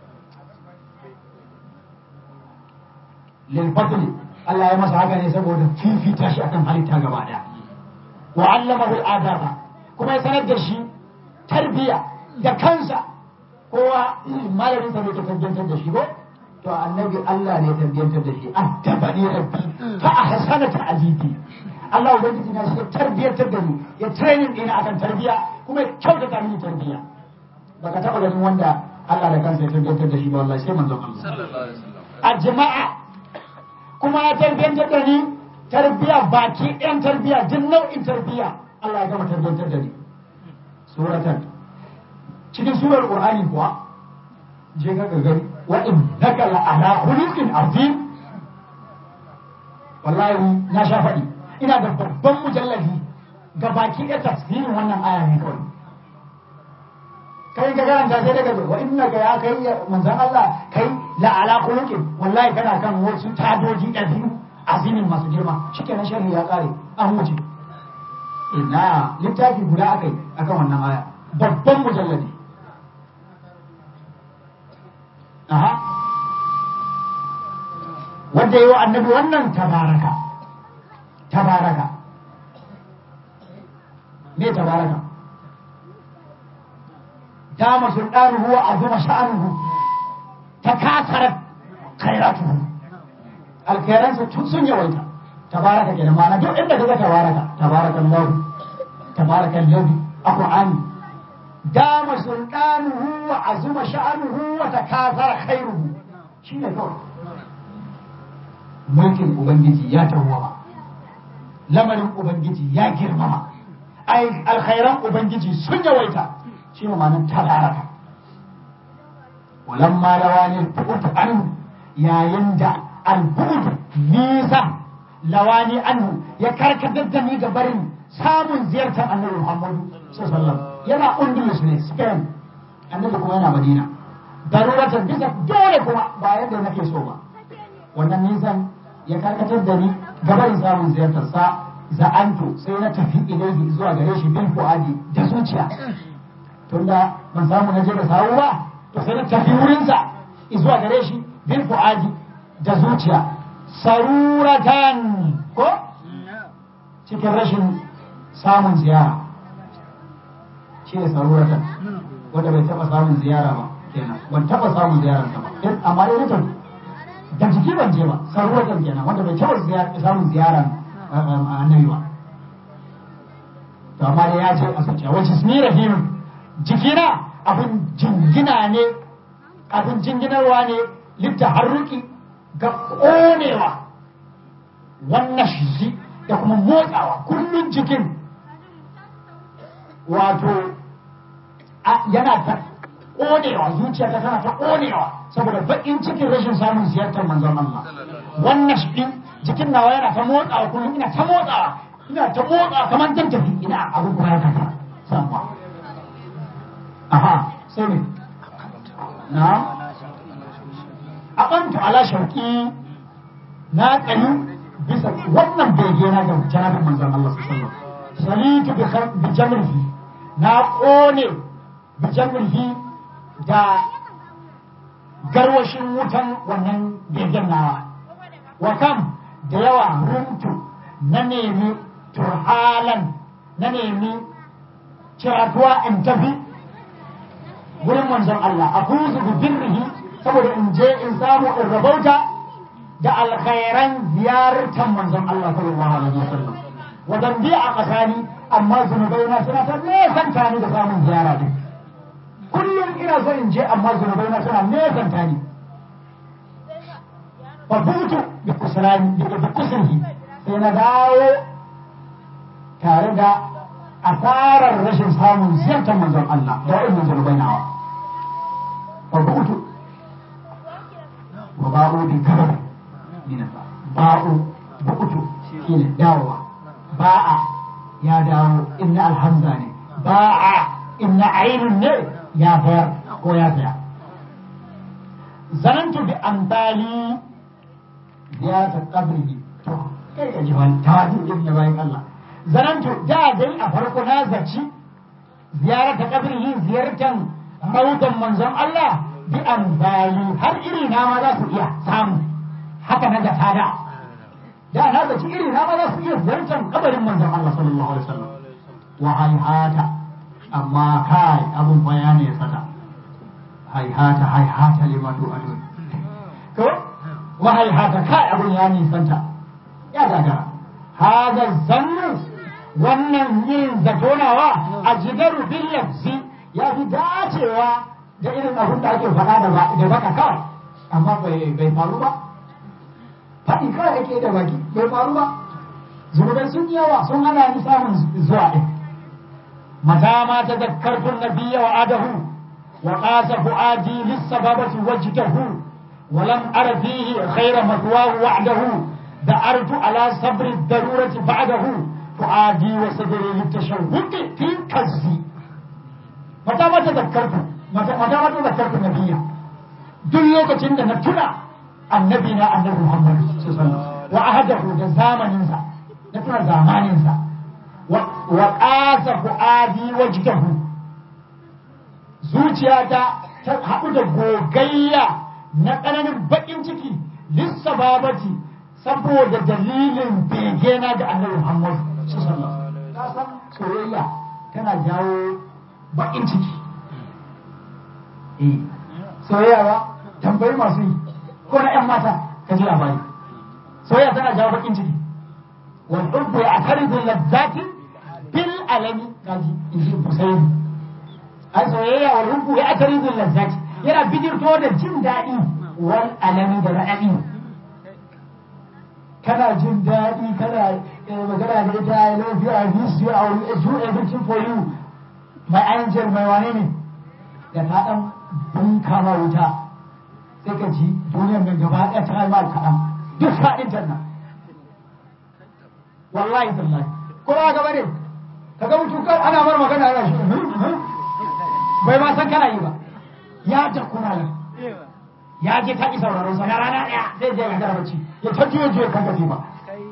lilfadli Allah ya masa haka ne saboda fifita shi akan halitta gaba daya wa allamahu al-adaba kuma ya sanar da shi tarbiya da kansa kowa malamin sa ne ke tabbatar da shi ko to annabi Allah ne tabbatar da shi addabani rabbi fa ahsana ta'dibi Allah ubangiji na shi ya tarbiyatar da ni ya training ina akan tarbiya kuma ya kyautata mini tarbiya baka taba ganin wanda Allah da kansa ya tabbatar da shi ba wallahi sai manzon Allah sallallahu alaihi wasallam a jama'a kuma ya tarbiyatar da ni tarbiya baki ɗayan tarbiya duk nau'in tarbiya Allah ya gama tarbiyatar da ni suratan cikin surar Qur'ani kuwa je ka gani wa innaka la ala khuluqin azim wallahi na sha faɗi ina da babban mujalladi ga baki ɗaya tafsirin wannan aya ne kawai kai ka karanta sai daga wa innaka ya kai manzon Allah kai la ala khuluqin wallahi kana kan wasu tadoji da biyu azimin masu girma shikenan sharhi ya kare an wuce ina littafi guda akai akan wannan aya babban mujalladi aha wanda yi wa annabi wannan tabaraka me tabaraka dama sultanuhu wa azuma sha'anuhu takasarat khairatuhu alkhairansa tun sun yawaita tabaraka kenan ma'ana duk inda kaga tabarakallahu tabarakallahu a qur'ani dama sultanuhu wa azuma sha'anuhu wa takasara khairuhu shine kawai mulkin ubangiji ya tawwama lamarin ubangiji ya girmama ai alkhairan ubangiji sun yawaita shi ne ma'anar tabaraka walamma rawani al-bu'd anhu yayin da al-bu'd nisa lawani anhu ya karkatar da ni ga barin samun ziyartar annabi Muhammadu sallallahu alaihi wasallam yana Undulus ne Spain annabi kuma yana Madina daruratan bisa dole kuma ba yadda nake so ba wannan nisan ya karkatar da ni ga barin samun ziyartar sa za'antu sai na tafi ilaihi zuwa gare shi bil fuadi da zuciya tunda ban samu na je da sawu ba to sai na tafi wurinsa zuwa gare shi bil fuadi da zuciya saruratan ko cikin rashin samun ziyara shi ne saruratan wanda bai taba samun ziyara ba kenan ban taba samun ziyarar ta ba amma dai na tafi da jiki ban je ba saruratan kenan wanda bai taba samun ziyarar annabi ba to amma dai ya ce a zuciya wacce ni rahim jikina abin jingina ne abin jinginarwa ne littaharruki ga ƙonewa wannan shi da kuma motsawa kullum jikin wato yana ta ƙonewa zuciya ta tana ta ƙonewa saboda baƙin cikin rashin samun ziyartar manzon Allah wannan shi jikin nawa yana ta motsawa kullum ina ta motsawa kamar zan tafi ina abin kuma ya kafa samuwa aha sai ne na abantu ala shauki na tsayu bisa wannan bege na ga janabin manzon Allah sallallahu alaihi wasallam bi jamrihi na kone bi jamrihi da garwashin wutan wannan begen nawa wa kam da yawa runtu na nemi turhalan na nemi ciratuwa in tafi wurin manzon Allah a kuzu bi birrihi saboda in je in samu in rabauta da alkhairan ziyartar manzon Allah sallallahu alaihi wasallam wadan bi a kasani amma zunubai na suna ta nesanta ni da samun ziyara din kullum ina so in je amma zunubai na suna nesanta ni fabutu bi kusrani bi kusrihi sai na dawo tare da asarar rashin samun ziyartar manzon Allah da wa'annan zunubai nawa fabutu wa ba'u bi kabar min ba'u bu'utu shine dawowa ba'a ya dawo inna alhamza ne ba'a inna ainun ne ya bayar ko ya saya zanantu bi antali ziyartar kabrihi to kai ka ji wani tawadi din na bayan Allah zanantu da dai a farko na zaci ziyartar kabrihi ziyartar rawdan manzon Allah bi antali har iri na ma za su iya samu haka na da tada da na zaci iri na ma za su iya ziyartar kabarin manzon Allah sallallahu alaihi wasallam wa hayhata amma kai abun bayani ya sata hayhata limatu adun ko wa hayhata kai abun ya nisanta ya daga hada zannu wannan yin zatonawa a jidaru bil lafzi ya fi dacewa da irin abun da ake faɗa da baka kawai amma bai faru ba faɗi kawai ake da baki bai faru ba zunubai sun yawa sun hana ni samun zuwa ɗin متى ما تذكرت النبي وعده وقاس فؤادي للسبابة وجده ولم أر فيه خير مثواه وعده دعرت على صبر الضرورة بعده فؤادي وصدري للتشوق في كزي متى ما تذكرت النبي duk lokacin da na tuna annabi na annabi Muhammad sallallahu alaihi wasallam wa ahadahu da zamaninsa na tuna zamaninsa wa ƙasa fu'adi wajdahu zuciyata ta haɗu da gogayya na ƙananin baƙin ciki lissababati saboda dalilin begena da annabi Muhammad sallallahu alaihi wasallam ka san soyayya tana jawo baƙin ciki soyayya ba tambayi masu yi ko na ƴan mata ka ji labari soyayya tana jawo baƙin ciki wal hubbu ya'taridu ladzati bil alami kaji inji Husaini ai soyayya wa rubu ya ataridul lazzati yana bidirto da jin daɗi wal alami da ra'ayi kana jin daɗi kana magana da ita I love you I miss you I will do everything for you my angel mai wane ne da ta dan bunka ma wuta sai ka ji duniyar nan gaba ɗaya ta ma kaɗan duk faɗin janna wallahi tallahi ko ba gaba ne kaga mutum kan ana mar magana yana shi bai ma san kana yi ba ya ta kuna ya je ta ki sauraron sa na rana daya zai je ga bacci ya ta juye kan gaji ba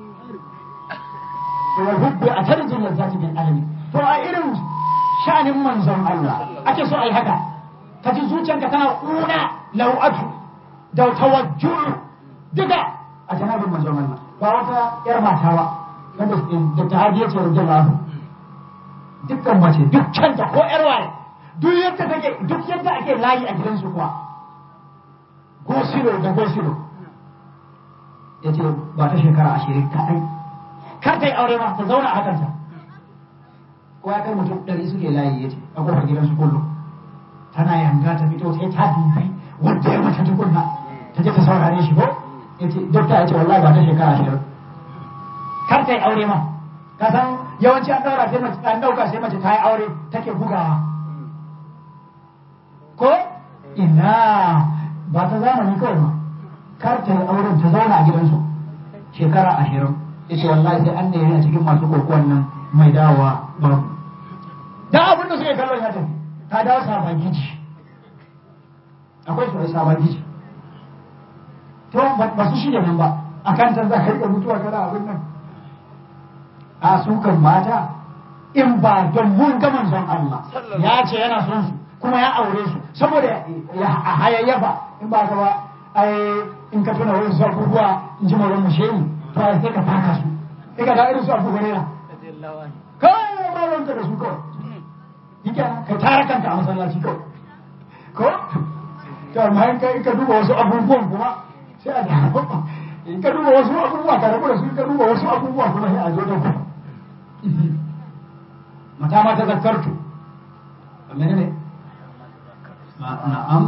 to wal hubbu atarjul lazati bil alami to a irin shanin manzon Allah ake so ai haka ka ji zuciyarka tana kuna lau'atu da tawajjuh duka a janabin manzon Allah ba wata yar mata ba wanda da ta hadiye ce radiyallahu dukkan mace duk canta ko yar waye duk yadda take duk yadda ake layi a gidansu kuwa gosilo da gosilo ya ce ba ta shekara 20 kaɗai kar ta yi aure ma ta zauna a hakanta ko ya kai mutum 100 suke layi ya ce a kofar gidansu kullum tana yanga ta fito sai ta dubi wanda ya mata tukunna ta je ta saurare shi ko ya ce dokta ya ce wallahi ba ta shekara 20 kar ta yi aure ma ka san yawanci an daura sai mace an dauka sai mace ta yi aure take bugawa ko ina ba ta zamani kawai ma kar ta yi auren ta zauna a gidansu shekara 20 yace wallahi sai an nemi a cikin masu kokuwan nan mai dawowa babu da abin da suke kallon ya tafi ta dawo sabon giji akwai su da sabon giji to ba su shi nan ba akan ta za ka rika mutuwa kana abin nan a sukan mata in ba don mun ga manzon Allah ya ce yana son su kuma ya aure su saboda ya hayayyafa in ba ka ba ai in ka tuna wani abubuwa in ji maulan mu shehi to ai sai ka taka su sai ka ga irin su abu gare na kai ba ranka da su kawai yake ka tara kanka a masallaci kawai ko to amma in ka duba wasu abubuwan kuma sai a da in ka duba wasu abubuwa ka rabu da su in ka duba wasu abubuwa kuma sai a zo da ku mata ma ta zakartu menene na'am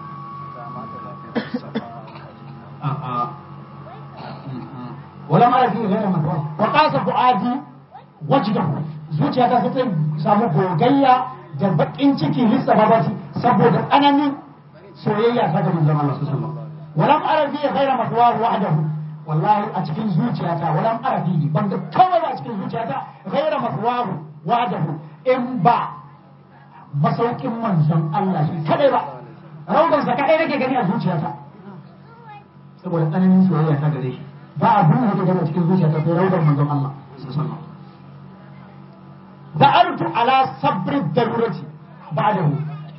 wala mara fi gaira matuwa wa qasa fuadi wajdahu zuciya ta sai ta samu gogayya da bakin ciki lissa babati saboda tsananin soyayya ta ga manzon Allah sallallahu alaihi wasallam walam ara fi ghaira maswahu wahdahu wallahi a cikin zuciyata walam ara fi ban ga kawai a cikin zuciyata ghaira maswahu wahdahu in ba masaukin manzon Allah shi kadai ba rawdan sa kadai nake gani a zuciyata saboda tsananin soyayya ta gare shi ba abin da nake gani a cikin zuciyata sai rawdan manzon Allah sallallahu alaihi wasallam da'artu ala sabri darurati ba'dahu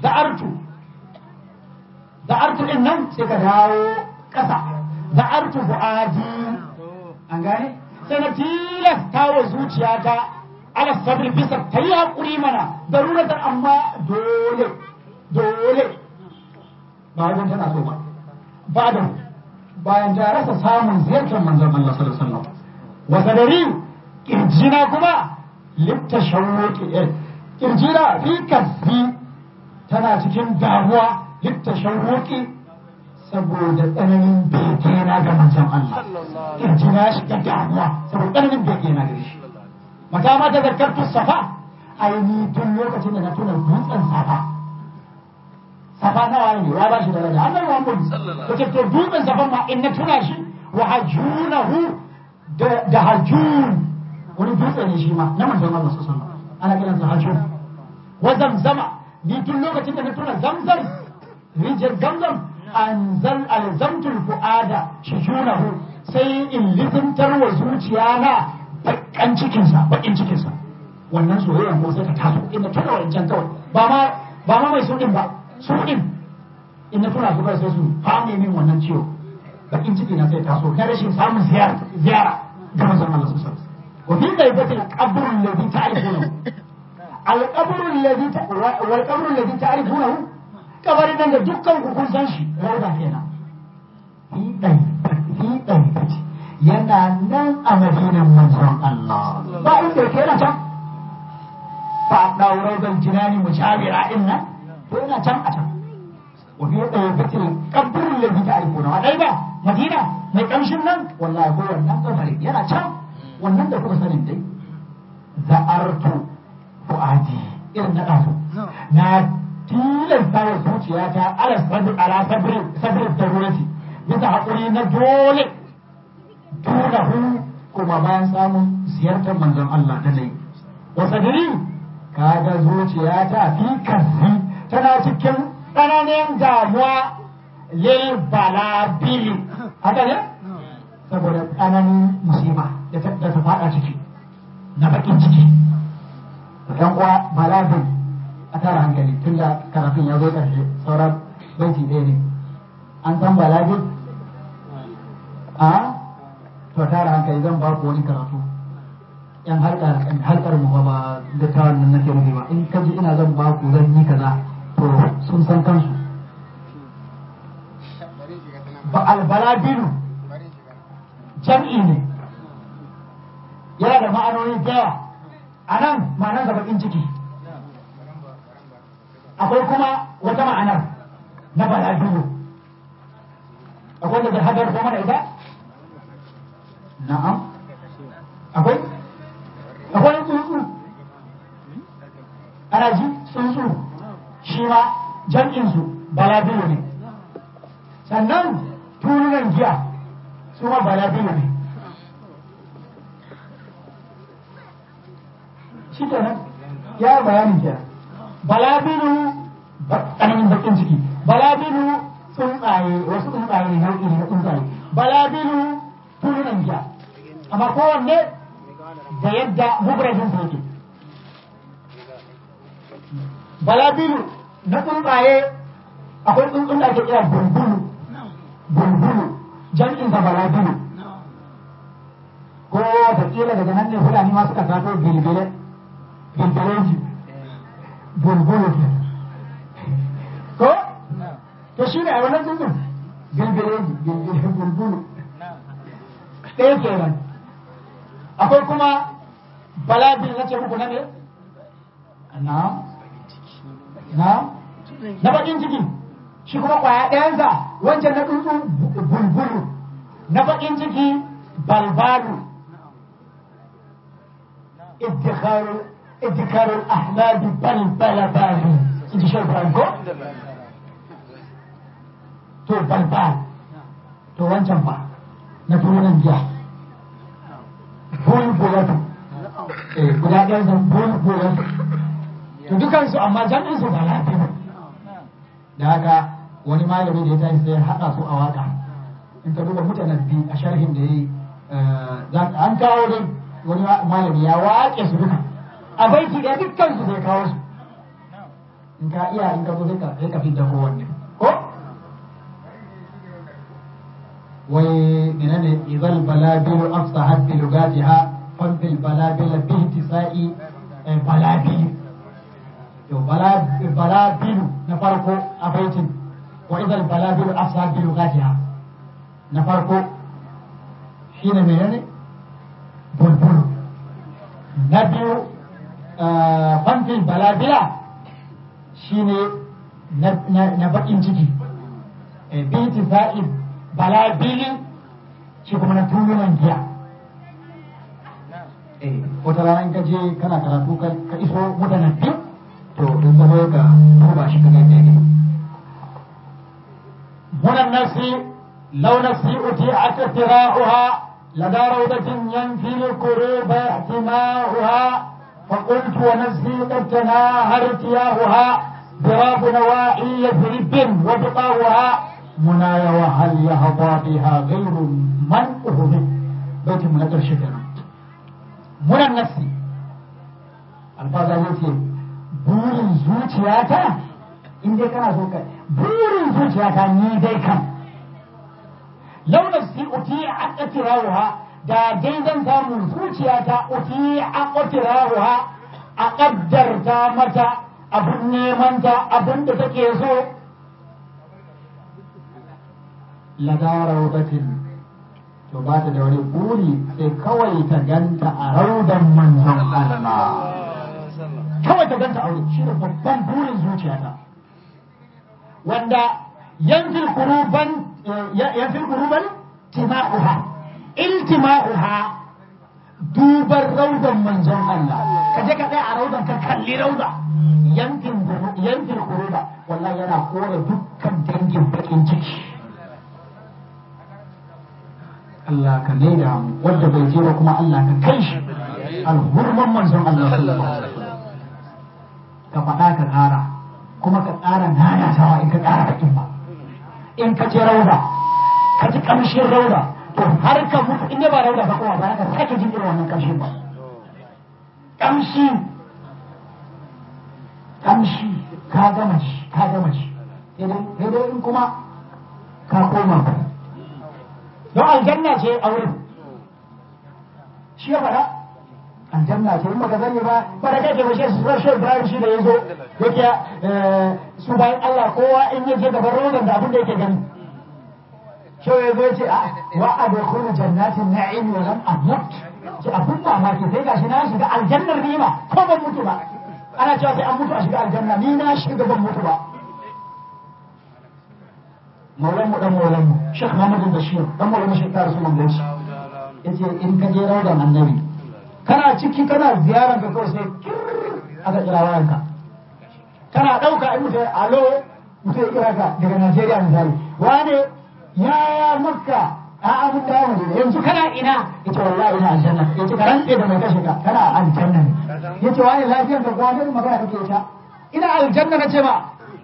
da'artu din nan sai ka dawo kasa da'artu fuadi an gane sai na tilasta wa zuciyata ala sabri bisa ta yi hakuri mana daruratan amma dole ba wajen tana so ba ba'dahu bayan ta rasa samun ziyartar manzon Allah sallallahu alaihi wasallam wa sadari kirjina kuma litta shawuki kirjina fi kasbi tana cikin damuwa litta shawuki saboda tsananin bege na ga manzon Allah kirjina shiga damuwa saboda tsananin bege na gare shi mata ma ta zakartu safa aini tun lokacin da na tuna dutsen safa nawa ne ya ba shi da rada annabi Muhammad kace to dutsen safa ma in na tuna shi wa hajunahu da hajun wani dutse ne shi ma na manzon Allah sallallahu alaihi wasallam ana kiransa hajjun wa zamzama ni tun lokacin da na tuna zamzam rijal zamzam anzal alzamtul fuada shujunahu sai in lizintar wa zuciya na bakin cikin sa wannan soyayya ko sai ta taso in na tuna wancan kawai ba ma mai sudin ba sudin in na tuna su kai sai su fame min wannan ciwo bakin ciki na sai taso na rashin samun ziyara ga manzon Allah sallallahu alaihi wasallam وفي غيبة القبر الذي تعرفونه والقبر الذي تعرفونه قبر nan da dukkan ku kun san shi rauda kenan fi ɗaibati yana nan a madinan manzon Allah ba inda yake yana can fa dauro zan jinani mushabira din nan to yana can a can wa fi ɗaibati al-qabr alladhi ta'rifuna wa ɗaiba madina mai kamshin nan wallahi ko wannan kabari yana can wannan da kuka sanin dai za'artu fu'adi irin na ɗazu na tilasta wa zuciyata ala sabri darurati bisa haƙuri na dole dunahu kuma bayan samun ziyartar manzon Allah da nayi wa sadri kaga zuciyata fi kasi tana cikin tsananin damuwa lil balabili haka ne saboda tsananin musiba da ta fada ciki na bakin ciki yan uwa balabin a tara hankali tun da karatun ya zo ƙarshe sauran baiti ɗaya ne an san balabin a to tara hankali zan ba ku wani karatu yan harkar mu ba da ta wannan nake nufi ba in kaji ina zan ba ku zan yi kaza to sun san kansu ba albalabiru jam'i ne yana da ma'anoni da yawa a nan ma'anar da bakin ciki akwai kuma wata ma'anar na balabiru akwai da hadar kuma da ita na'am akwai tsuntsu ana ji tsuntsu shi ma jam'insu balabiru ne sannan turunan giya su ma balabiru ne shi kenan ya bayanin kenan balabiru tsananin bakin ciki balabiru tsuntsaye wasu tsuntsaye ne nau'i ne na tsuntsaye balabiru turunan giya amma kowanne da yadda mubradin sa yake balabiru na tsuntsaye akwai tsuntsun da ake kira bulbulu jam'in sa balabiru ko da kila daga nan ne fulani ma suka sato bilbileji bulbulu ko to shi ne a wannan tsuntsun bilbileji bulbulu ɗaya kenan akwai kuma balabil na ce muku na ne na na bakin ciki shi kuma kwaya ɗayansa wancan na tsuntsu bulbulu na bakin ciki balbalu iddikarul ahmadi balbalabali in ji shan franco to balbal to wancan fa na turunan giya bulbulatu guda ɗayansa bulbulatu to dukansu amma jam'insu ba lafiya da haka wani malami da ya tashi sai ya haɗa su a waka in ka duba mutanabbi a sharhin da ya yi an kawo dai wani malami ya waƙe su duka a baiti ɗaya dukkan su sai kawo su in ka iya in ka zo sai ka fidda kowanne ko wai menene idzal balabilu afsahat bi lugatiha fam bil balabil bi ihtisa'i balabil to balabilu na farko a baitin wa idzal balabilu afsahat bi lugatiha na farko shine menene bulbulu na biyu famfil balabila shine na bakin ciki binti sa'id balabili shi kuma na tulunan giya wata rana ka je kana karatu ka iso mutanabbi to in zama ka duba shi ka gaida ne munan nasi لو نسيئتي اعتراؤها لدى روضة ينفي الكروب احتماؤها فقلت ونفسي قد تناهى ارتياهها ضراب نواحي يثرب وبقاؤها مناي وهل يهضى بها غير من أهمل بيت من أجر شكرا من النفس الفاظ يتي بورن زوجياتا إن دي كان زوجا بورن زوجياتا ني دي كان لو نفسي أطيع أتراوها دا جيزا سامو زوجياتا أطيع أتراوها أقدر تامتا أبن نيمانتا أبن تتكيزو لدى روضة تبات دولي بوري سيكوي تغنتا أروضا من زم الله كوي تغنتا أروضا شنو ببان بوري زوجياتا واندا ينزل قروبا ينزل قروبا تماؤها التماؤها دوبر روضا من زم الله كجا كذا أروضا ككلي روضا ينزل قروبا والله ينا قول دكان دنجي بكين تكي Allah ka laida mu wanda bai je ba kuma Allah ka kai shi alhurman manzon Allah sallallahu alaihi wasallam ka faɗa ka ƙara kuma ka ƙara nanatawa in ka ƙara bakin ba in ka je rauda ka ji ƙamshin rauda to har ka mutu in ba rauda ba kuma ba ka sake jin irin wannan ƙamshin ba ƙamshi ka gama ci sai dai in kuma ka koma ba don aljanna ce a wurin shi ya faɗa aljanna ce in baka sani ba ba da kake bashe su rashin bayan shi da ya zo yake su bayan Allah kowa in ya je gaban rodan da abin da yake gani shi ya zo ya ce wa adkhulu jannatin na'im wa lam amut ce abin mamaki sai gashi na shiga aljannar ni'ima ko ban mutu ba ana cewa sai an mutu a shiga aljanna ni na shiga ban mutu ba maulanmu dan maulanmu Sheikh Muhammad Bashir dan maulanmu Sheikh Tarisu Mambaci yace in ka je raudan annabi kana ciki kana ziyaran ka kawai sai aka kira wayanka kana dauka in mutai alo mutai kira ka daga Najeriya misali wane ya Makka a abun da yawo yanzu kana ina yace wallahi ina aljanna yace ka rantse da mai kashe ka kana aljanna yace wani lafiyar ka kuma mai magana kake ta ina aljanna nace ba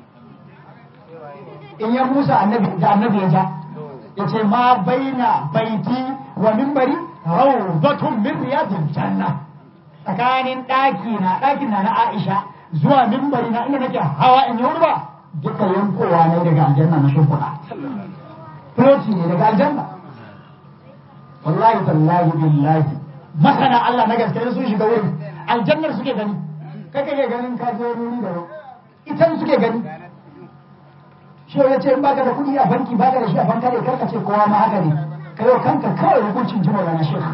in ya musa annabi da annabi ya ja ya ce ma baina baiti wa minbari rawdatun min riyadil janna tsakanin ɗakin na na Aisha zuwa minbari na inda nake hawa in yi ba duka yankowa ne daga aljanna na shimfiɗa floti ne daga aljanna wallahi tallahi billahi masana Allah na gaske sun shiga wurin aljannar suke gani kai kake ganin ka je wuri da ita suke gani shi ya ce in baka da kuɗi a banki baka da shi a banka ne karka ce kowa ma haka ne ka yau kanka kawai hukuncin jima na shekha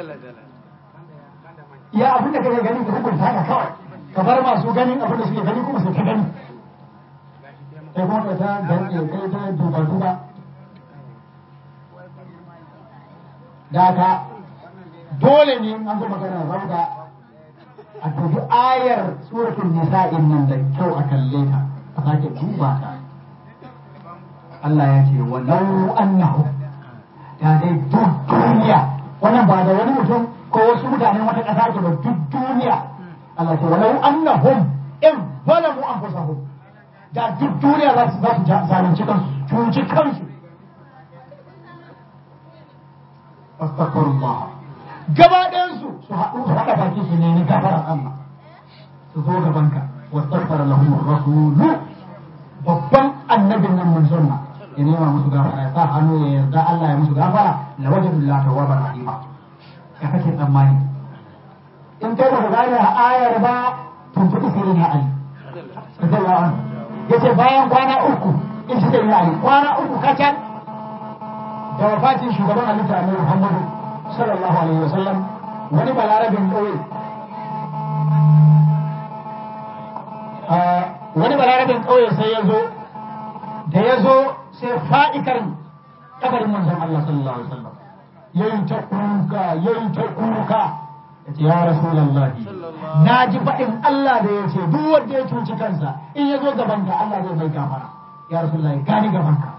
ya abin da kake gani ka hukunta haka kawai ka bar masu ganin abin da suke gani kuma sai ka gani sai kuma ka ta garke kai ta duba da ka dole ne an zo magana rauda a tafi ayar suratul nisa'in nan da kyau a kalle ta a sake duba ta Allah ya ce walau annahu da dai duk duniya wannan ba da wani mutum ko wasu mutanen wata ƙasa ke ba duk duniya Allah ce walau annahum in zalamu anfusahum da duk duniya za su zalunci kansu cuci kansu astaghfirullah gaba ɗayansu su haɗu su haɗa baki su nemi gafarar Allah su zo gabanka wastaghfara lahum rasulu babban annabin nan mun sunna ya nema musu gafara ya sa hannu ya yarda Allah ya musu gafara la wajadullah tawwabar rahima ya kake tsammani in kai ba gane ayar ba tuntuɓi sai na Ali radiyallahu anhu yace bayan kwana uku in shi sai na Ali kwana uku kacal da wafatin shugaban halitta Annabi Muhammadu sallallahu alaihi wasallam wani balarabin ƙauye sai ya zo da ya zo sai fa'ikarin kabarin manzon Allah sallallahu alaihi wasallam yayi ta kuka ya ce ya rasulullahi na ji faɗin Allah da ya ce duk wanda ya cuci kansa in ya zo gaban ka Allah zai mai gafara ya rasulullahi gani gaban ka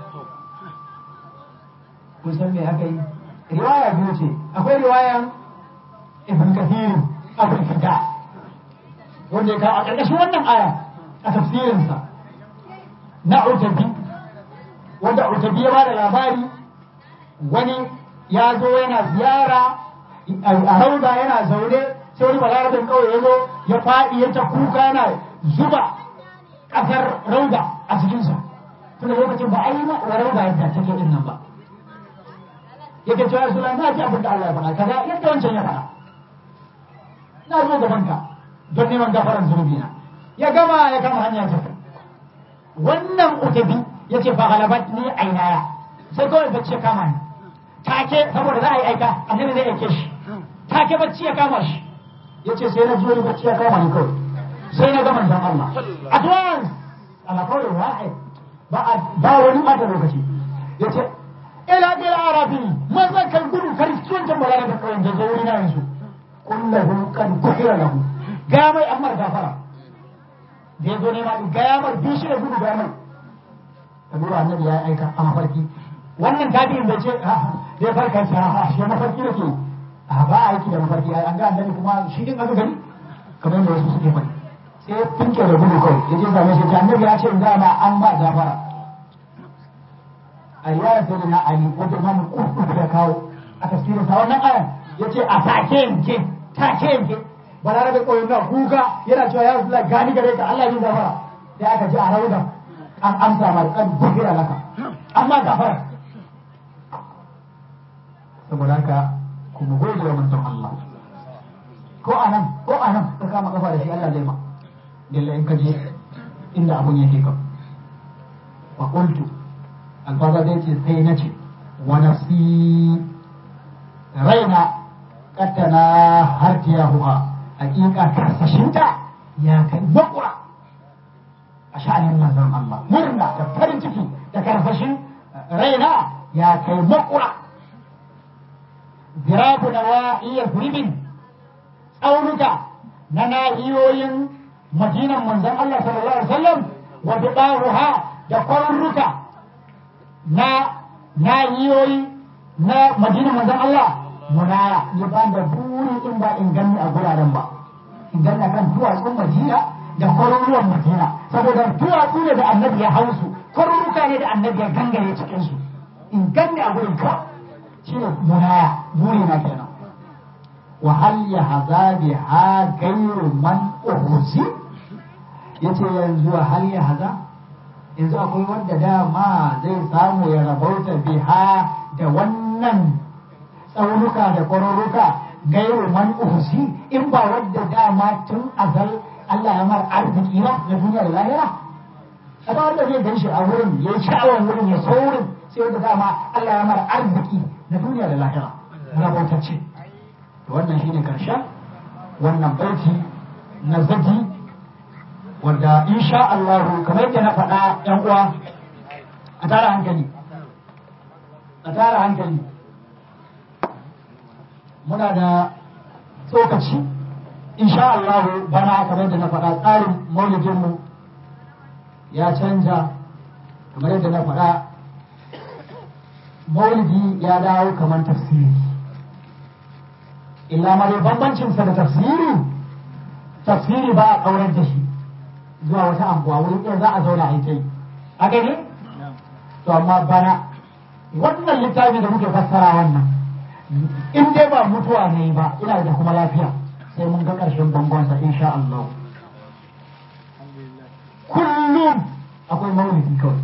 kun san me aka yi riwaya biyu ce akwai riwayan ibn kathir abul fida wanda ya kawo a ƙarƙashin wannan aya a tafsirinsa na utabi wanda utabi ya bada labari wani ya zo yana ziyara a rauda yana zaune sai wani balarabin kawai ya zo ya faɗi ya ta kuka yana zuba ƙasar rauda a cikinsa tunda lokacin ba a yi wa rauda yadda take din nan ba yake cewa su na ji abin da Allah ya faɗa kaza yadda wancan ya faɗa na zo gaban ka don neman gafaran zunubi na ya gama hanya ta wannan utabi ya ce fa galabat ni ainaya sai kawai bacci ya kama ni take saboda za a yi aika annabi zai aike shi take bacci ya kama shi ya ce sai na ji wani bacci ya kama ni kawai sai na ga manzon Allah at once ala kawai wahid ba wani mata lokaci ya ce ila bil arabi maza kan gudu karistuwan tambara da kawai da zo wuri na yanzu kullahu kan kufira lahu ga mai amma gafara da ya zo ne ma ga mai bishi da gudu ga mai kabura annabi ya aika a mafarki wannan tabi'in bai ce da ya farka shi a shi mafarki da ke a ba a aiki da mafarki ai an ga annabi kuma shi din aka gani kamar yadda wasu suke faɗi sai ya tinke da gudu kawai ya je zame shi annabi ya ce in ma an ba gafara a riwayar sai na Ali wanda imamu Qurtubi ya kawo a tafsirin sa wannan ayan yace a take yanke balarabe koyon na kuka yana cewa ya Rasulullah gani gare ka Allah ya gafara sai aka ji a rauda an amsa mar kan gufira laka amma gafara saboda haka kuma gode wa manzon Allah ko anan ka kama kafa da shi Allah zai ma dalla in ka je inda abun yake ka wa qultu alfaza dai ce sai na ce wa nafsi raina katana hartiyahuha hakika karsashinta ya kai makura a sha'anin manzon Allah murna da farin ciki da karfashin raina ya kai makura zirabu na wa'iyar ribin tsaunuka na nahiyoyin madinan manzon Allah sallallahu alaihi wasallam wa bidahuha da kwarurruka na nahiyoyi na madinan manzon Allah munaya ya ba da buri in ba in ganni a guraren ba in ganna kan duwatsun Madina da kwarurruwan Madina saboda duwatsu ne da annabi ya hausu kwarurruka ne da annabi ya gangare cikin su in ganni a gurin ka shi ne munaya buri na kenan wa hal ya haza bi ha gairu man uhusi yace yanzu hal ya haza yanzu akwai wanda dama zai samu ya rabauta biha da wannan tsaunuka da kwarurruka gairu man uhusi in ba wadda dama tun azal Allah ya mar arziki ba na duniya da lahira a ba wanda zai gan shi a wurin ya yi sha'awar wurin ya so wurin sai wanda dama Allah ya mar arziki na duniya da lahira rabautacce to wannan shine karshen wannan baiti na zaji wanda insha Allah kamar yadda na faɗa ƴan uwa a tara hankali muna da tsokaci insha Allah bana kamar yadda na faɗa tsarin maulidinmu ya canja kamar yadda na faɗa maulidi ya dawo kamar tafsiri illa ma dai bambancinsa da tafsiri ba a ƙaurar da shi zuwa wata anguwa wurin ɗaya za a zauna a yi ta yi haka ne to amma bana wannan littafi da muke fassara wannan in dai ba mutuwa ne ba ina da kuma lafiya sai mun ga ƙarshen bangonsa insha Allah kullum akwai maulidi kawai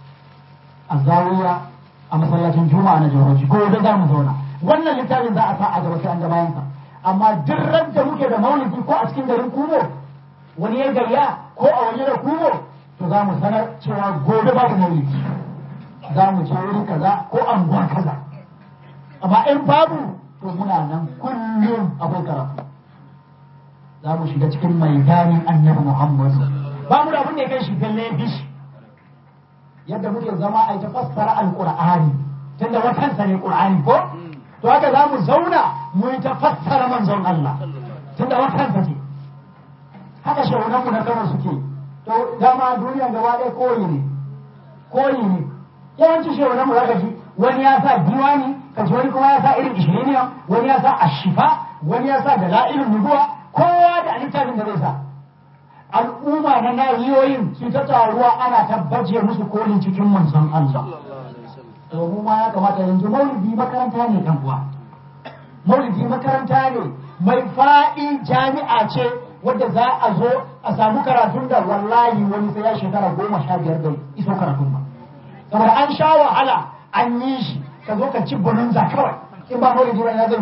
a zawiya a masallacin juma'a na jihohi ko da za mu zauna wannan littafin za a sa a gaba sai an ga bayansa amma duk ran da muke da maulidi ko a cikin garin kumo wani ya gayya ko a waje da kumo to za mu sanar cewa gobe babu maulidi za mu je wuri kaza ko anguwa kaza amma in babu to muna nan kullum akwai karatu za mu shiga cikin maidanin annabi Muhammadu ba mu da abin da ya kai shi galle bishi yadda muke zama a ta fassara alqur'ani tunda watansa ne qur'ani ko to haka za mu zauna mu yi ta fassara manzon Allah tunda watansa ce haka shahunan mu na Kano suke to dama duniya gaba ɗaya koyi ne yawanci shahunan mu zaka ji wani ya sa diwani kaji wani kuma ya sa irin ishiriniya wani ya sa ashifa wani ya sa dalailun nubuwa kowa da littafin da zai sa al'umma na nahiyoyin su ta taruwa ana tabbace musu kolin cikin manzon Allah mu ma ya kamata yanzu maulidi makaranta ne dan uwa maulidi makaranta ne mai fa'i jami'a ce wadda za a zo a samu karatun da wallahi wani sai ya shekara 15 bai iso karatun ba saboda an sha wahala an yi shi ka zo ka ci bonanza kawai in ba maulidi ba ya zai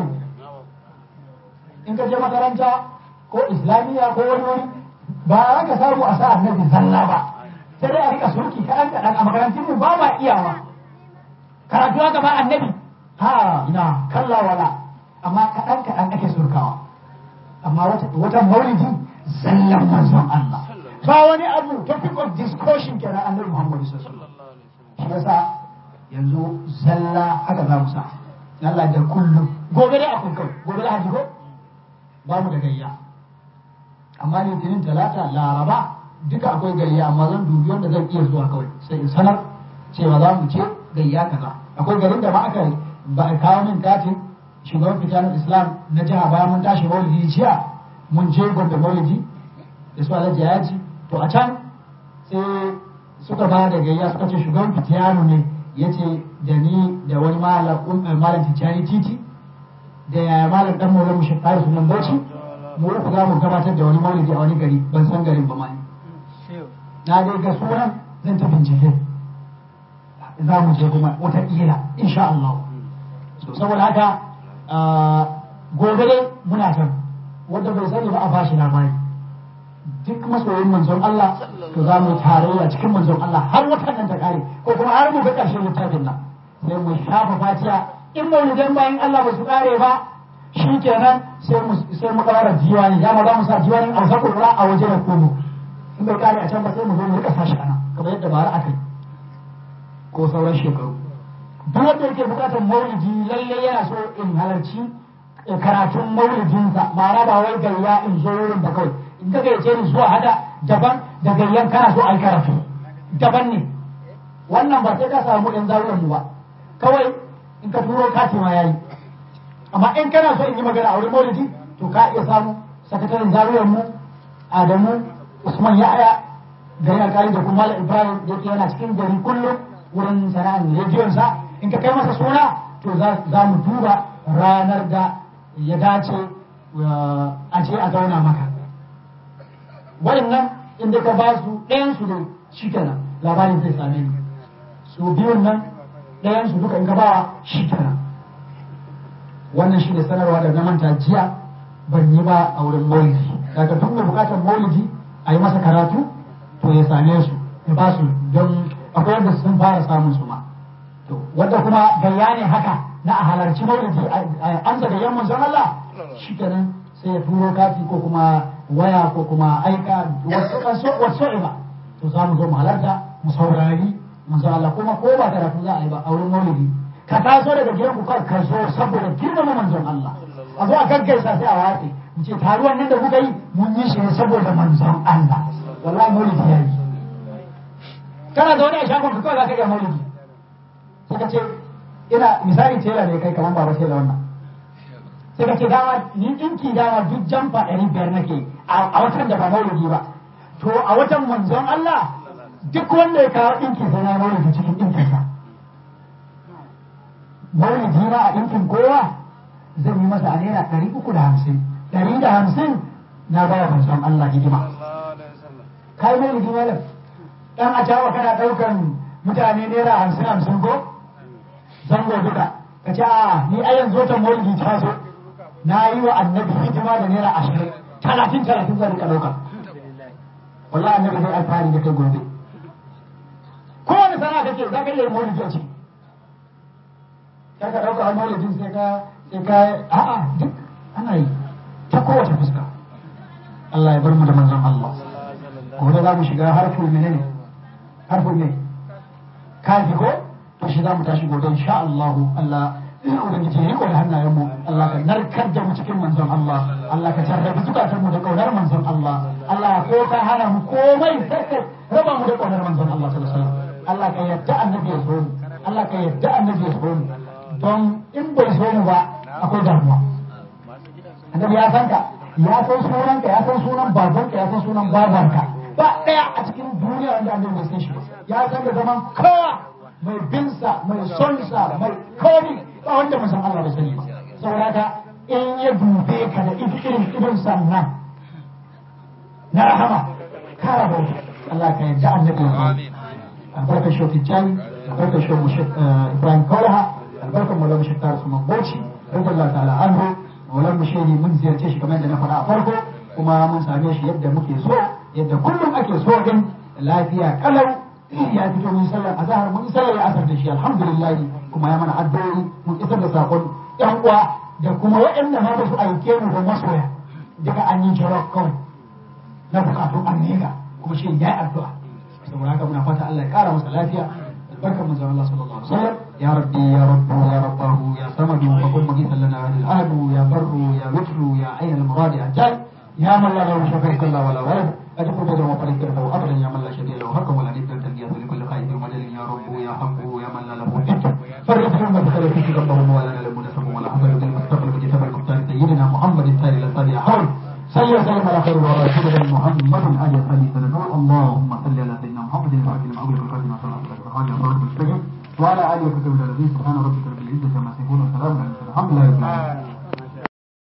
in ka je makaranta ko islamiyya ko wani ba za ka samu a sa annabi zalla ba sai dai a rika surki kaɗan kaɗan a makarantun mu ba ma iyawa karatu haka ba annabi ha ina kalla wala amma kaɗan kaɗan ake surkawa amma wata maulidi zallan manzon Allah ba wani abu topic of discussion kenan annabi Muhammad sallallahu alaihi wasallam shi yasa yanzu zalla haka za mu sa Allah da kullum gobe dai akwai kawai gobe da haji ko ba mu da gayya amma litinin talata laraba duka akwai gayya amma zan dubi wanda zan iya zuwa kawai sai in sanar cewa za mu ce gayya kaza akwai garin da ma aka ba a kawo min katin shugaban fitanin islam na jiha bayan mun tashi maulidi jiya mun je gombe maulidi da su alhaji yaji to a can sai suka ba da gayya suka ce shugaban fitiyanu ne ya ce da ni da wani malam tijjani titi da malam dan maulan mu shekaru sunan bauchi mu uku za mu gabatar da wani maulidi a wani gari ban san garin ba ma na dai ga sunan zan ta bincike za mu je kuma wataƙila insha Allah so saboda haka gobe dai muna can wanda bai sani ba a bashi labari duk masoyin manzon Allah to za mu tarayya cikin manzon Allah har watan nan ta kare ko kuma har mu ga ƙarshen littafin nan sai mu shafa fatiha in maulidan bayan Allah ba su kare ba shi kenan sai mu ɗaura diwani dama za mu sa diwanin a wasan kurkura a waje da komo in bai kare a can ba sai mu zo mu rika sashi ana kamar yadda bara aka yi ko sauran shekaru duk wanda yake bukatar maulidi lalle yana so in halarci karatun maulidinsa ma'ana ba wai gayya in zo wurin ba kawai in ka gayyace ni zuwa hada daban da gayyan kana so a yi karatu daban ne wannan ba sai ka samu ɗan zawuyan mu ba kawai in ka turo kati ma yayi amma in kana so in yi magana a wurin maulidi to ka iya samu sakataren zawuyan mu Adamu Usman Yahaya gari alkali da kuma Ibrahim da yake yana cikin gari kullum wurin sana'ar rediyonsa in ka kai masa suna to za mu duba ranar da ya dace a ce a zauna maka waɗannan inda ka ba su ɗayansu da shi kenan labarin zai same ni su biyun nan ɗayansu duka in ka ba shi kenan wannan shi ne sanarwa da na manta jiya ban yi ba a wurin maulidi daga duk mai bukatar maulidi a yi masa karatu to ya same su ya ba su don akwai wanda sun fara samun su ma to wanda kuma gayya ne haka na a halarci maulidi a amsa gayyan manzon Allah shi kenan sai ya turo kati ko kuma waya ko kuma aika wasu ba to za mu zo mu halarta mu saurari manzo Allah kuma ko ba karatu za a yi ba a wurin maulidi ka taso daga gidan ku kar ka zo saboda girmama manzon Allah a zo a gaggaisa sai a watsi mu ce taruwan nan da muka yi mun yi shi ne saboda manzon Allah wallahi maulidi yayi kana zaune a shagon ka kawai za ka iya maulidi sai ka ce ina misali tela ne kai kaman baba tela wannan sai ka ce dama ni dinki dama duk jamfa 500 nake a watan da ba maulidi ba to a watan manzon Allah duk wanda ya kawo dinki sai na maulidi cikin dinkinsa maulidi ma a dinkin kowa zan yi masa a naira 350 150 na ba wa manzon Allah hidima kai maulidi malam dan a jawo kana daukan mutane naira 50 ko zango duka ka ce a ni a yanzu ta maulidi ta zo na yi wa annabi hidima da naira 20 30 zan rika dauka wallahi annabi zai alfahari da kai gobe kowane sana'a kake za ka iya maulidi a ciki kar ka dauka maulidin sai ka a'a duk ana yi ta kowace fuska Allah ya bar mu da manzon Allah gobe za mu shiga harfin menene harfin ne kafi ko to shi za mu tashi gobe insha Allah Allah ubangiji ya riko da hannayen mu Allah ka narkar da mu cikin manzon Allah Allah ka jarrabi zukatan mu da kaunar manzon Allah Allah ko ka hana mu komai sai raba mu da kaunar manzon Allah sallallahu alaihi wasallam Allah ka yarda annabi ya so mu Allah ka yarda annabi ya so mu don in bai so mu ba akwai damuwa annabi ya san ka ya san sunanka ya san sunan babanka ya san sunan babanka ba daya a cikin duniya wanda annabi bai san shi ya san da zaman kowa mai binsa mai sonsa mai komi ba wanda musan Allah bai sani ba saboda in ya dube ka da irin idon sannan na rahama kara bauta Allah ka yarda annabi ya albarkar shi tijjani albarkar shi Ibrahim Kaulaha albarkar Maulana Sheikh Tarisu Mambauci radiyallahu ta'ala anhu Maulana Shehi mun ziyarce shi kamar yadda na faɗa a farko kuma mun same shi yadda muke so yadda kullum ake so din lafiya kalau ya fito mun sallar azhar mun sallar asar da shi alhamdulillah kuma ya mana addu'o'i mun isar da sakon yan uwa da kuma waɗanda ma ba su aike mu da masoya daga an yi jarokon na bukatun anniga kuma shi ya yi addu'a saboda haka muna fata Allah ya kara masa lafiya albarkar manzon Allah sallallahu alaihi wasallam ya rabbi ya rabbu ya rabbahu ya samadu fa kun mugisan lana hadil ahadu ya barru ya lutfu ya ayyul muradi ajal ya man la lahu shafa'a illa wala walad أدخل بدر وفريق له أبدا يا من لا شبيه له حقا ولا ند تلقيه لكل خائف ومجل يا رب يا حق يا من لا له ند فرق يوم بخلف في ربهم ولا نلم نسب ولا حفل بالمستقبل بكتاب المختار سيدنا محمد التالي للتالي حول صلى وسلم على خير ورسول محمد أجل حديث لنا اللهم صل على سيدنا محمد وعلى آله وصحبه وسلم على وعلى آله وصحبه وعلى آله وصحبه وسلم سبحان ربك رب العزة عما يصفون وسلام على المرسلين الحمد لله رب العالمين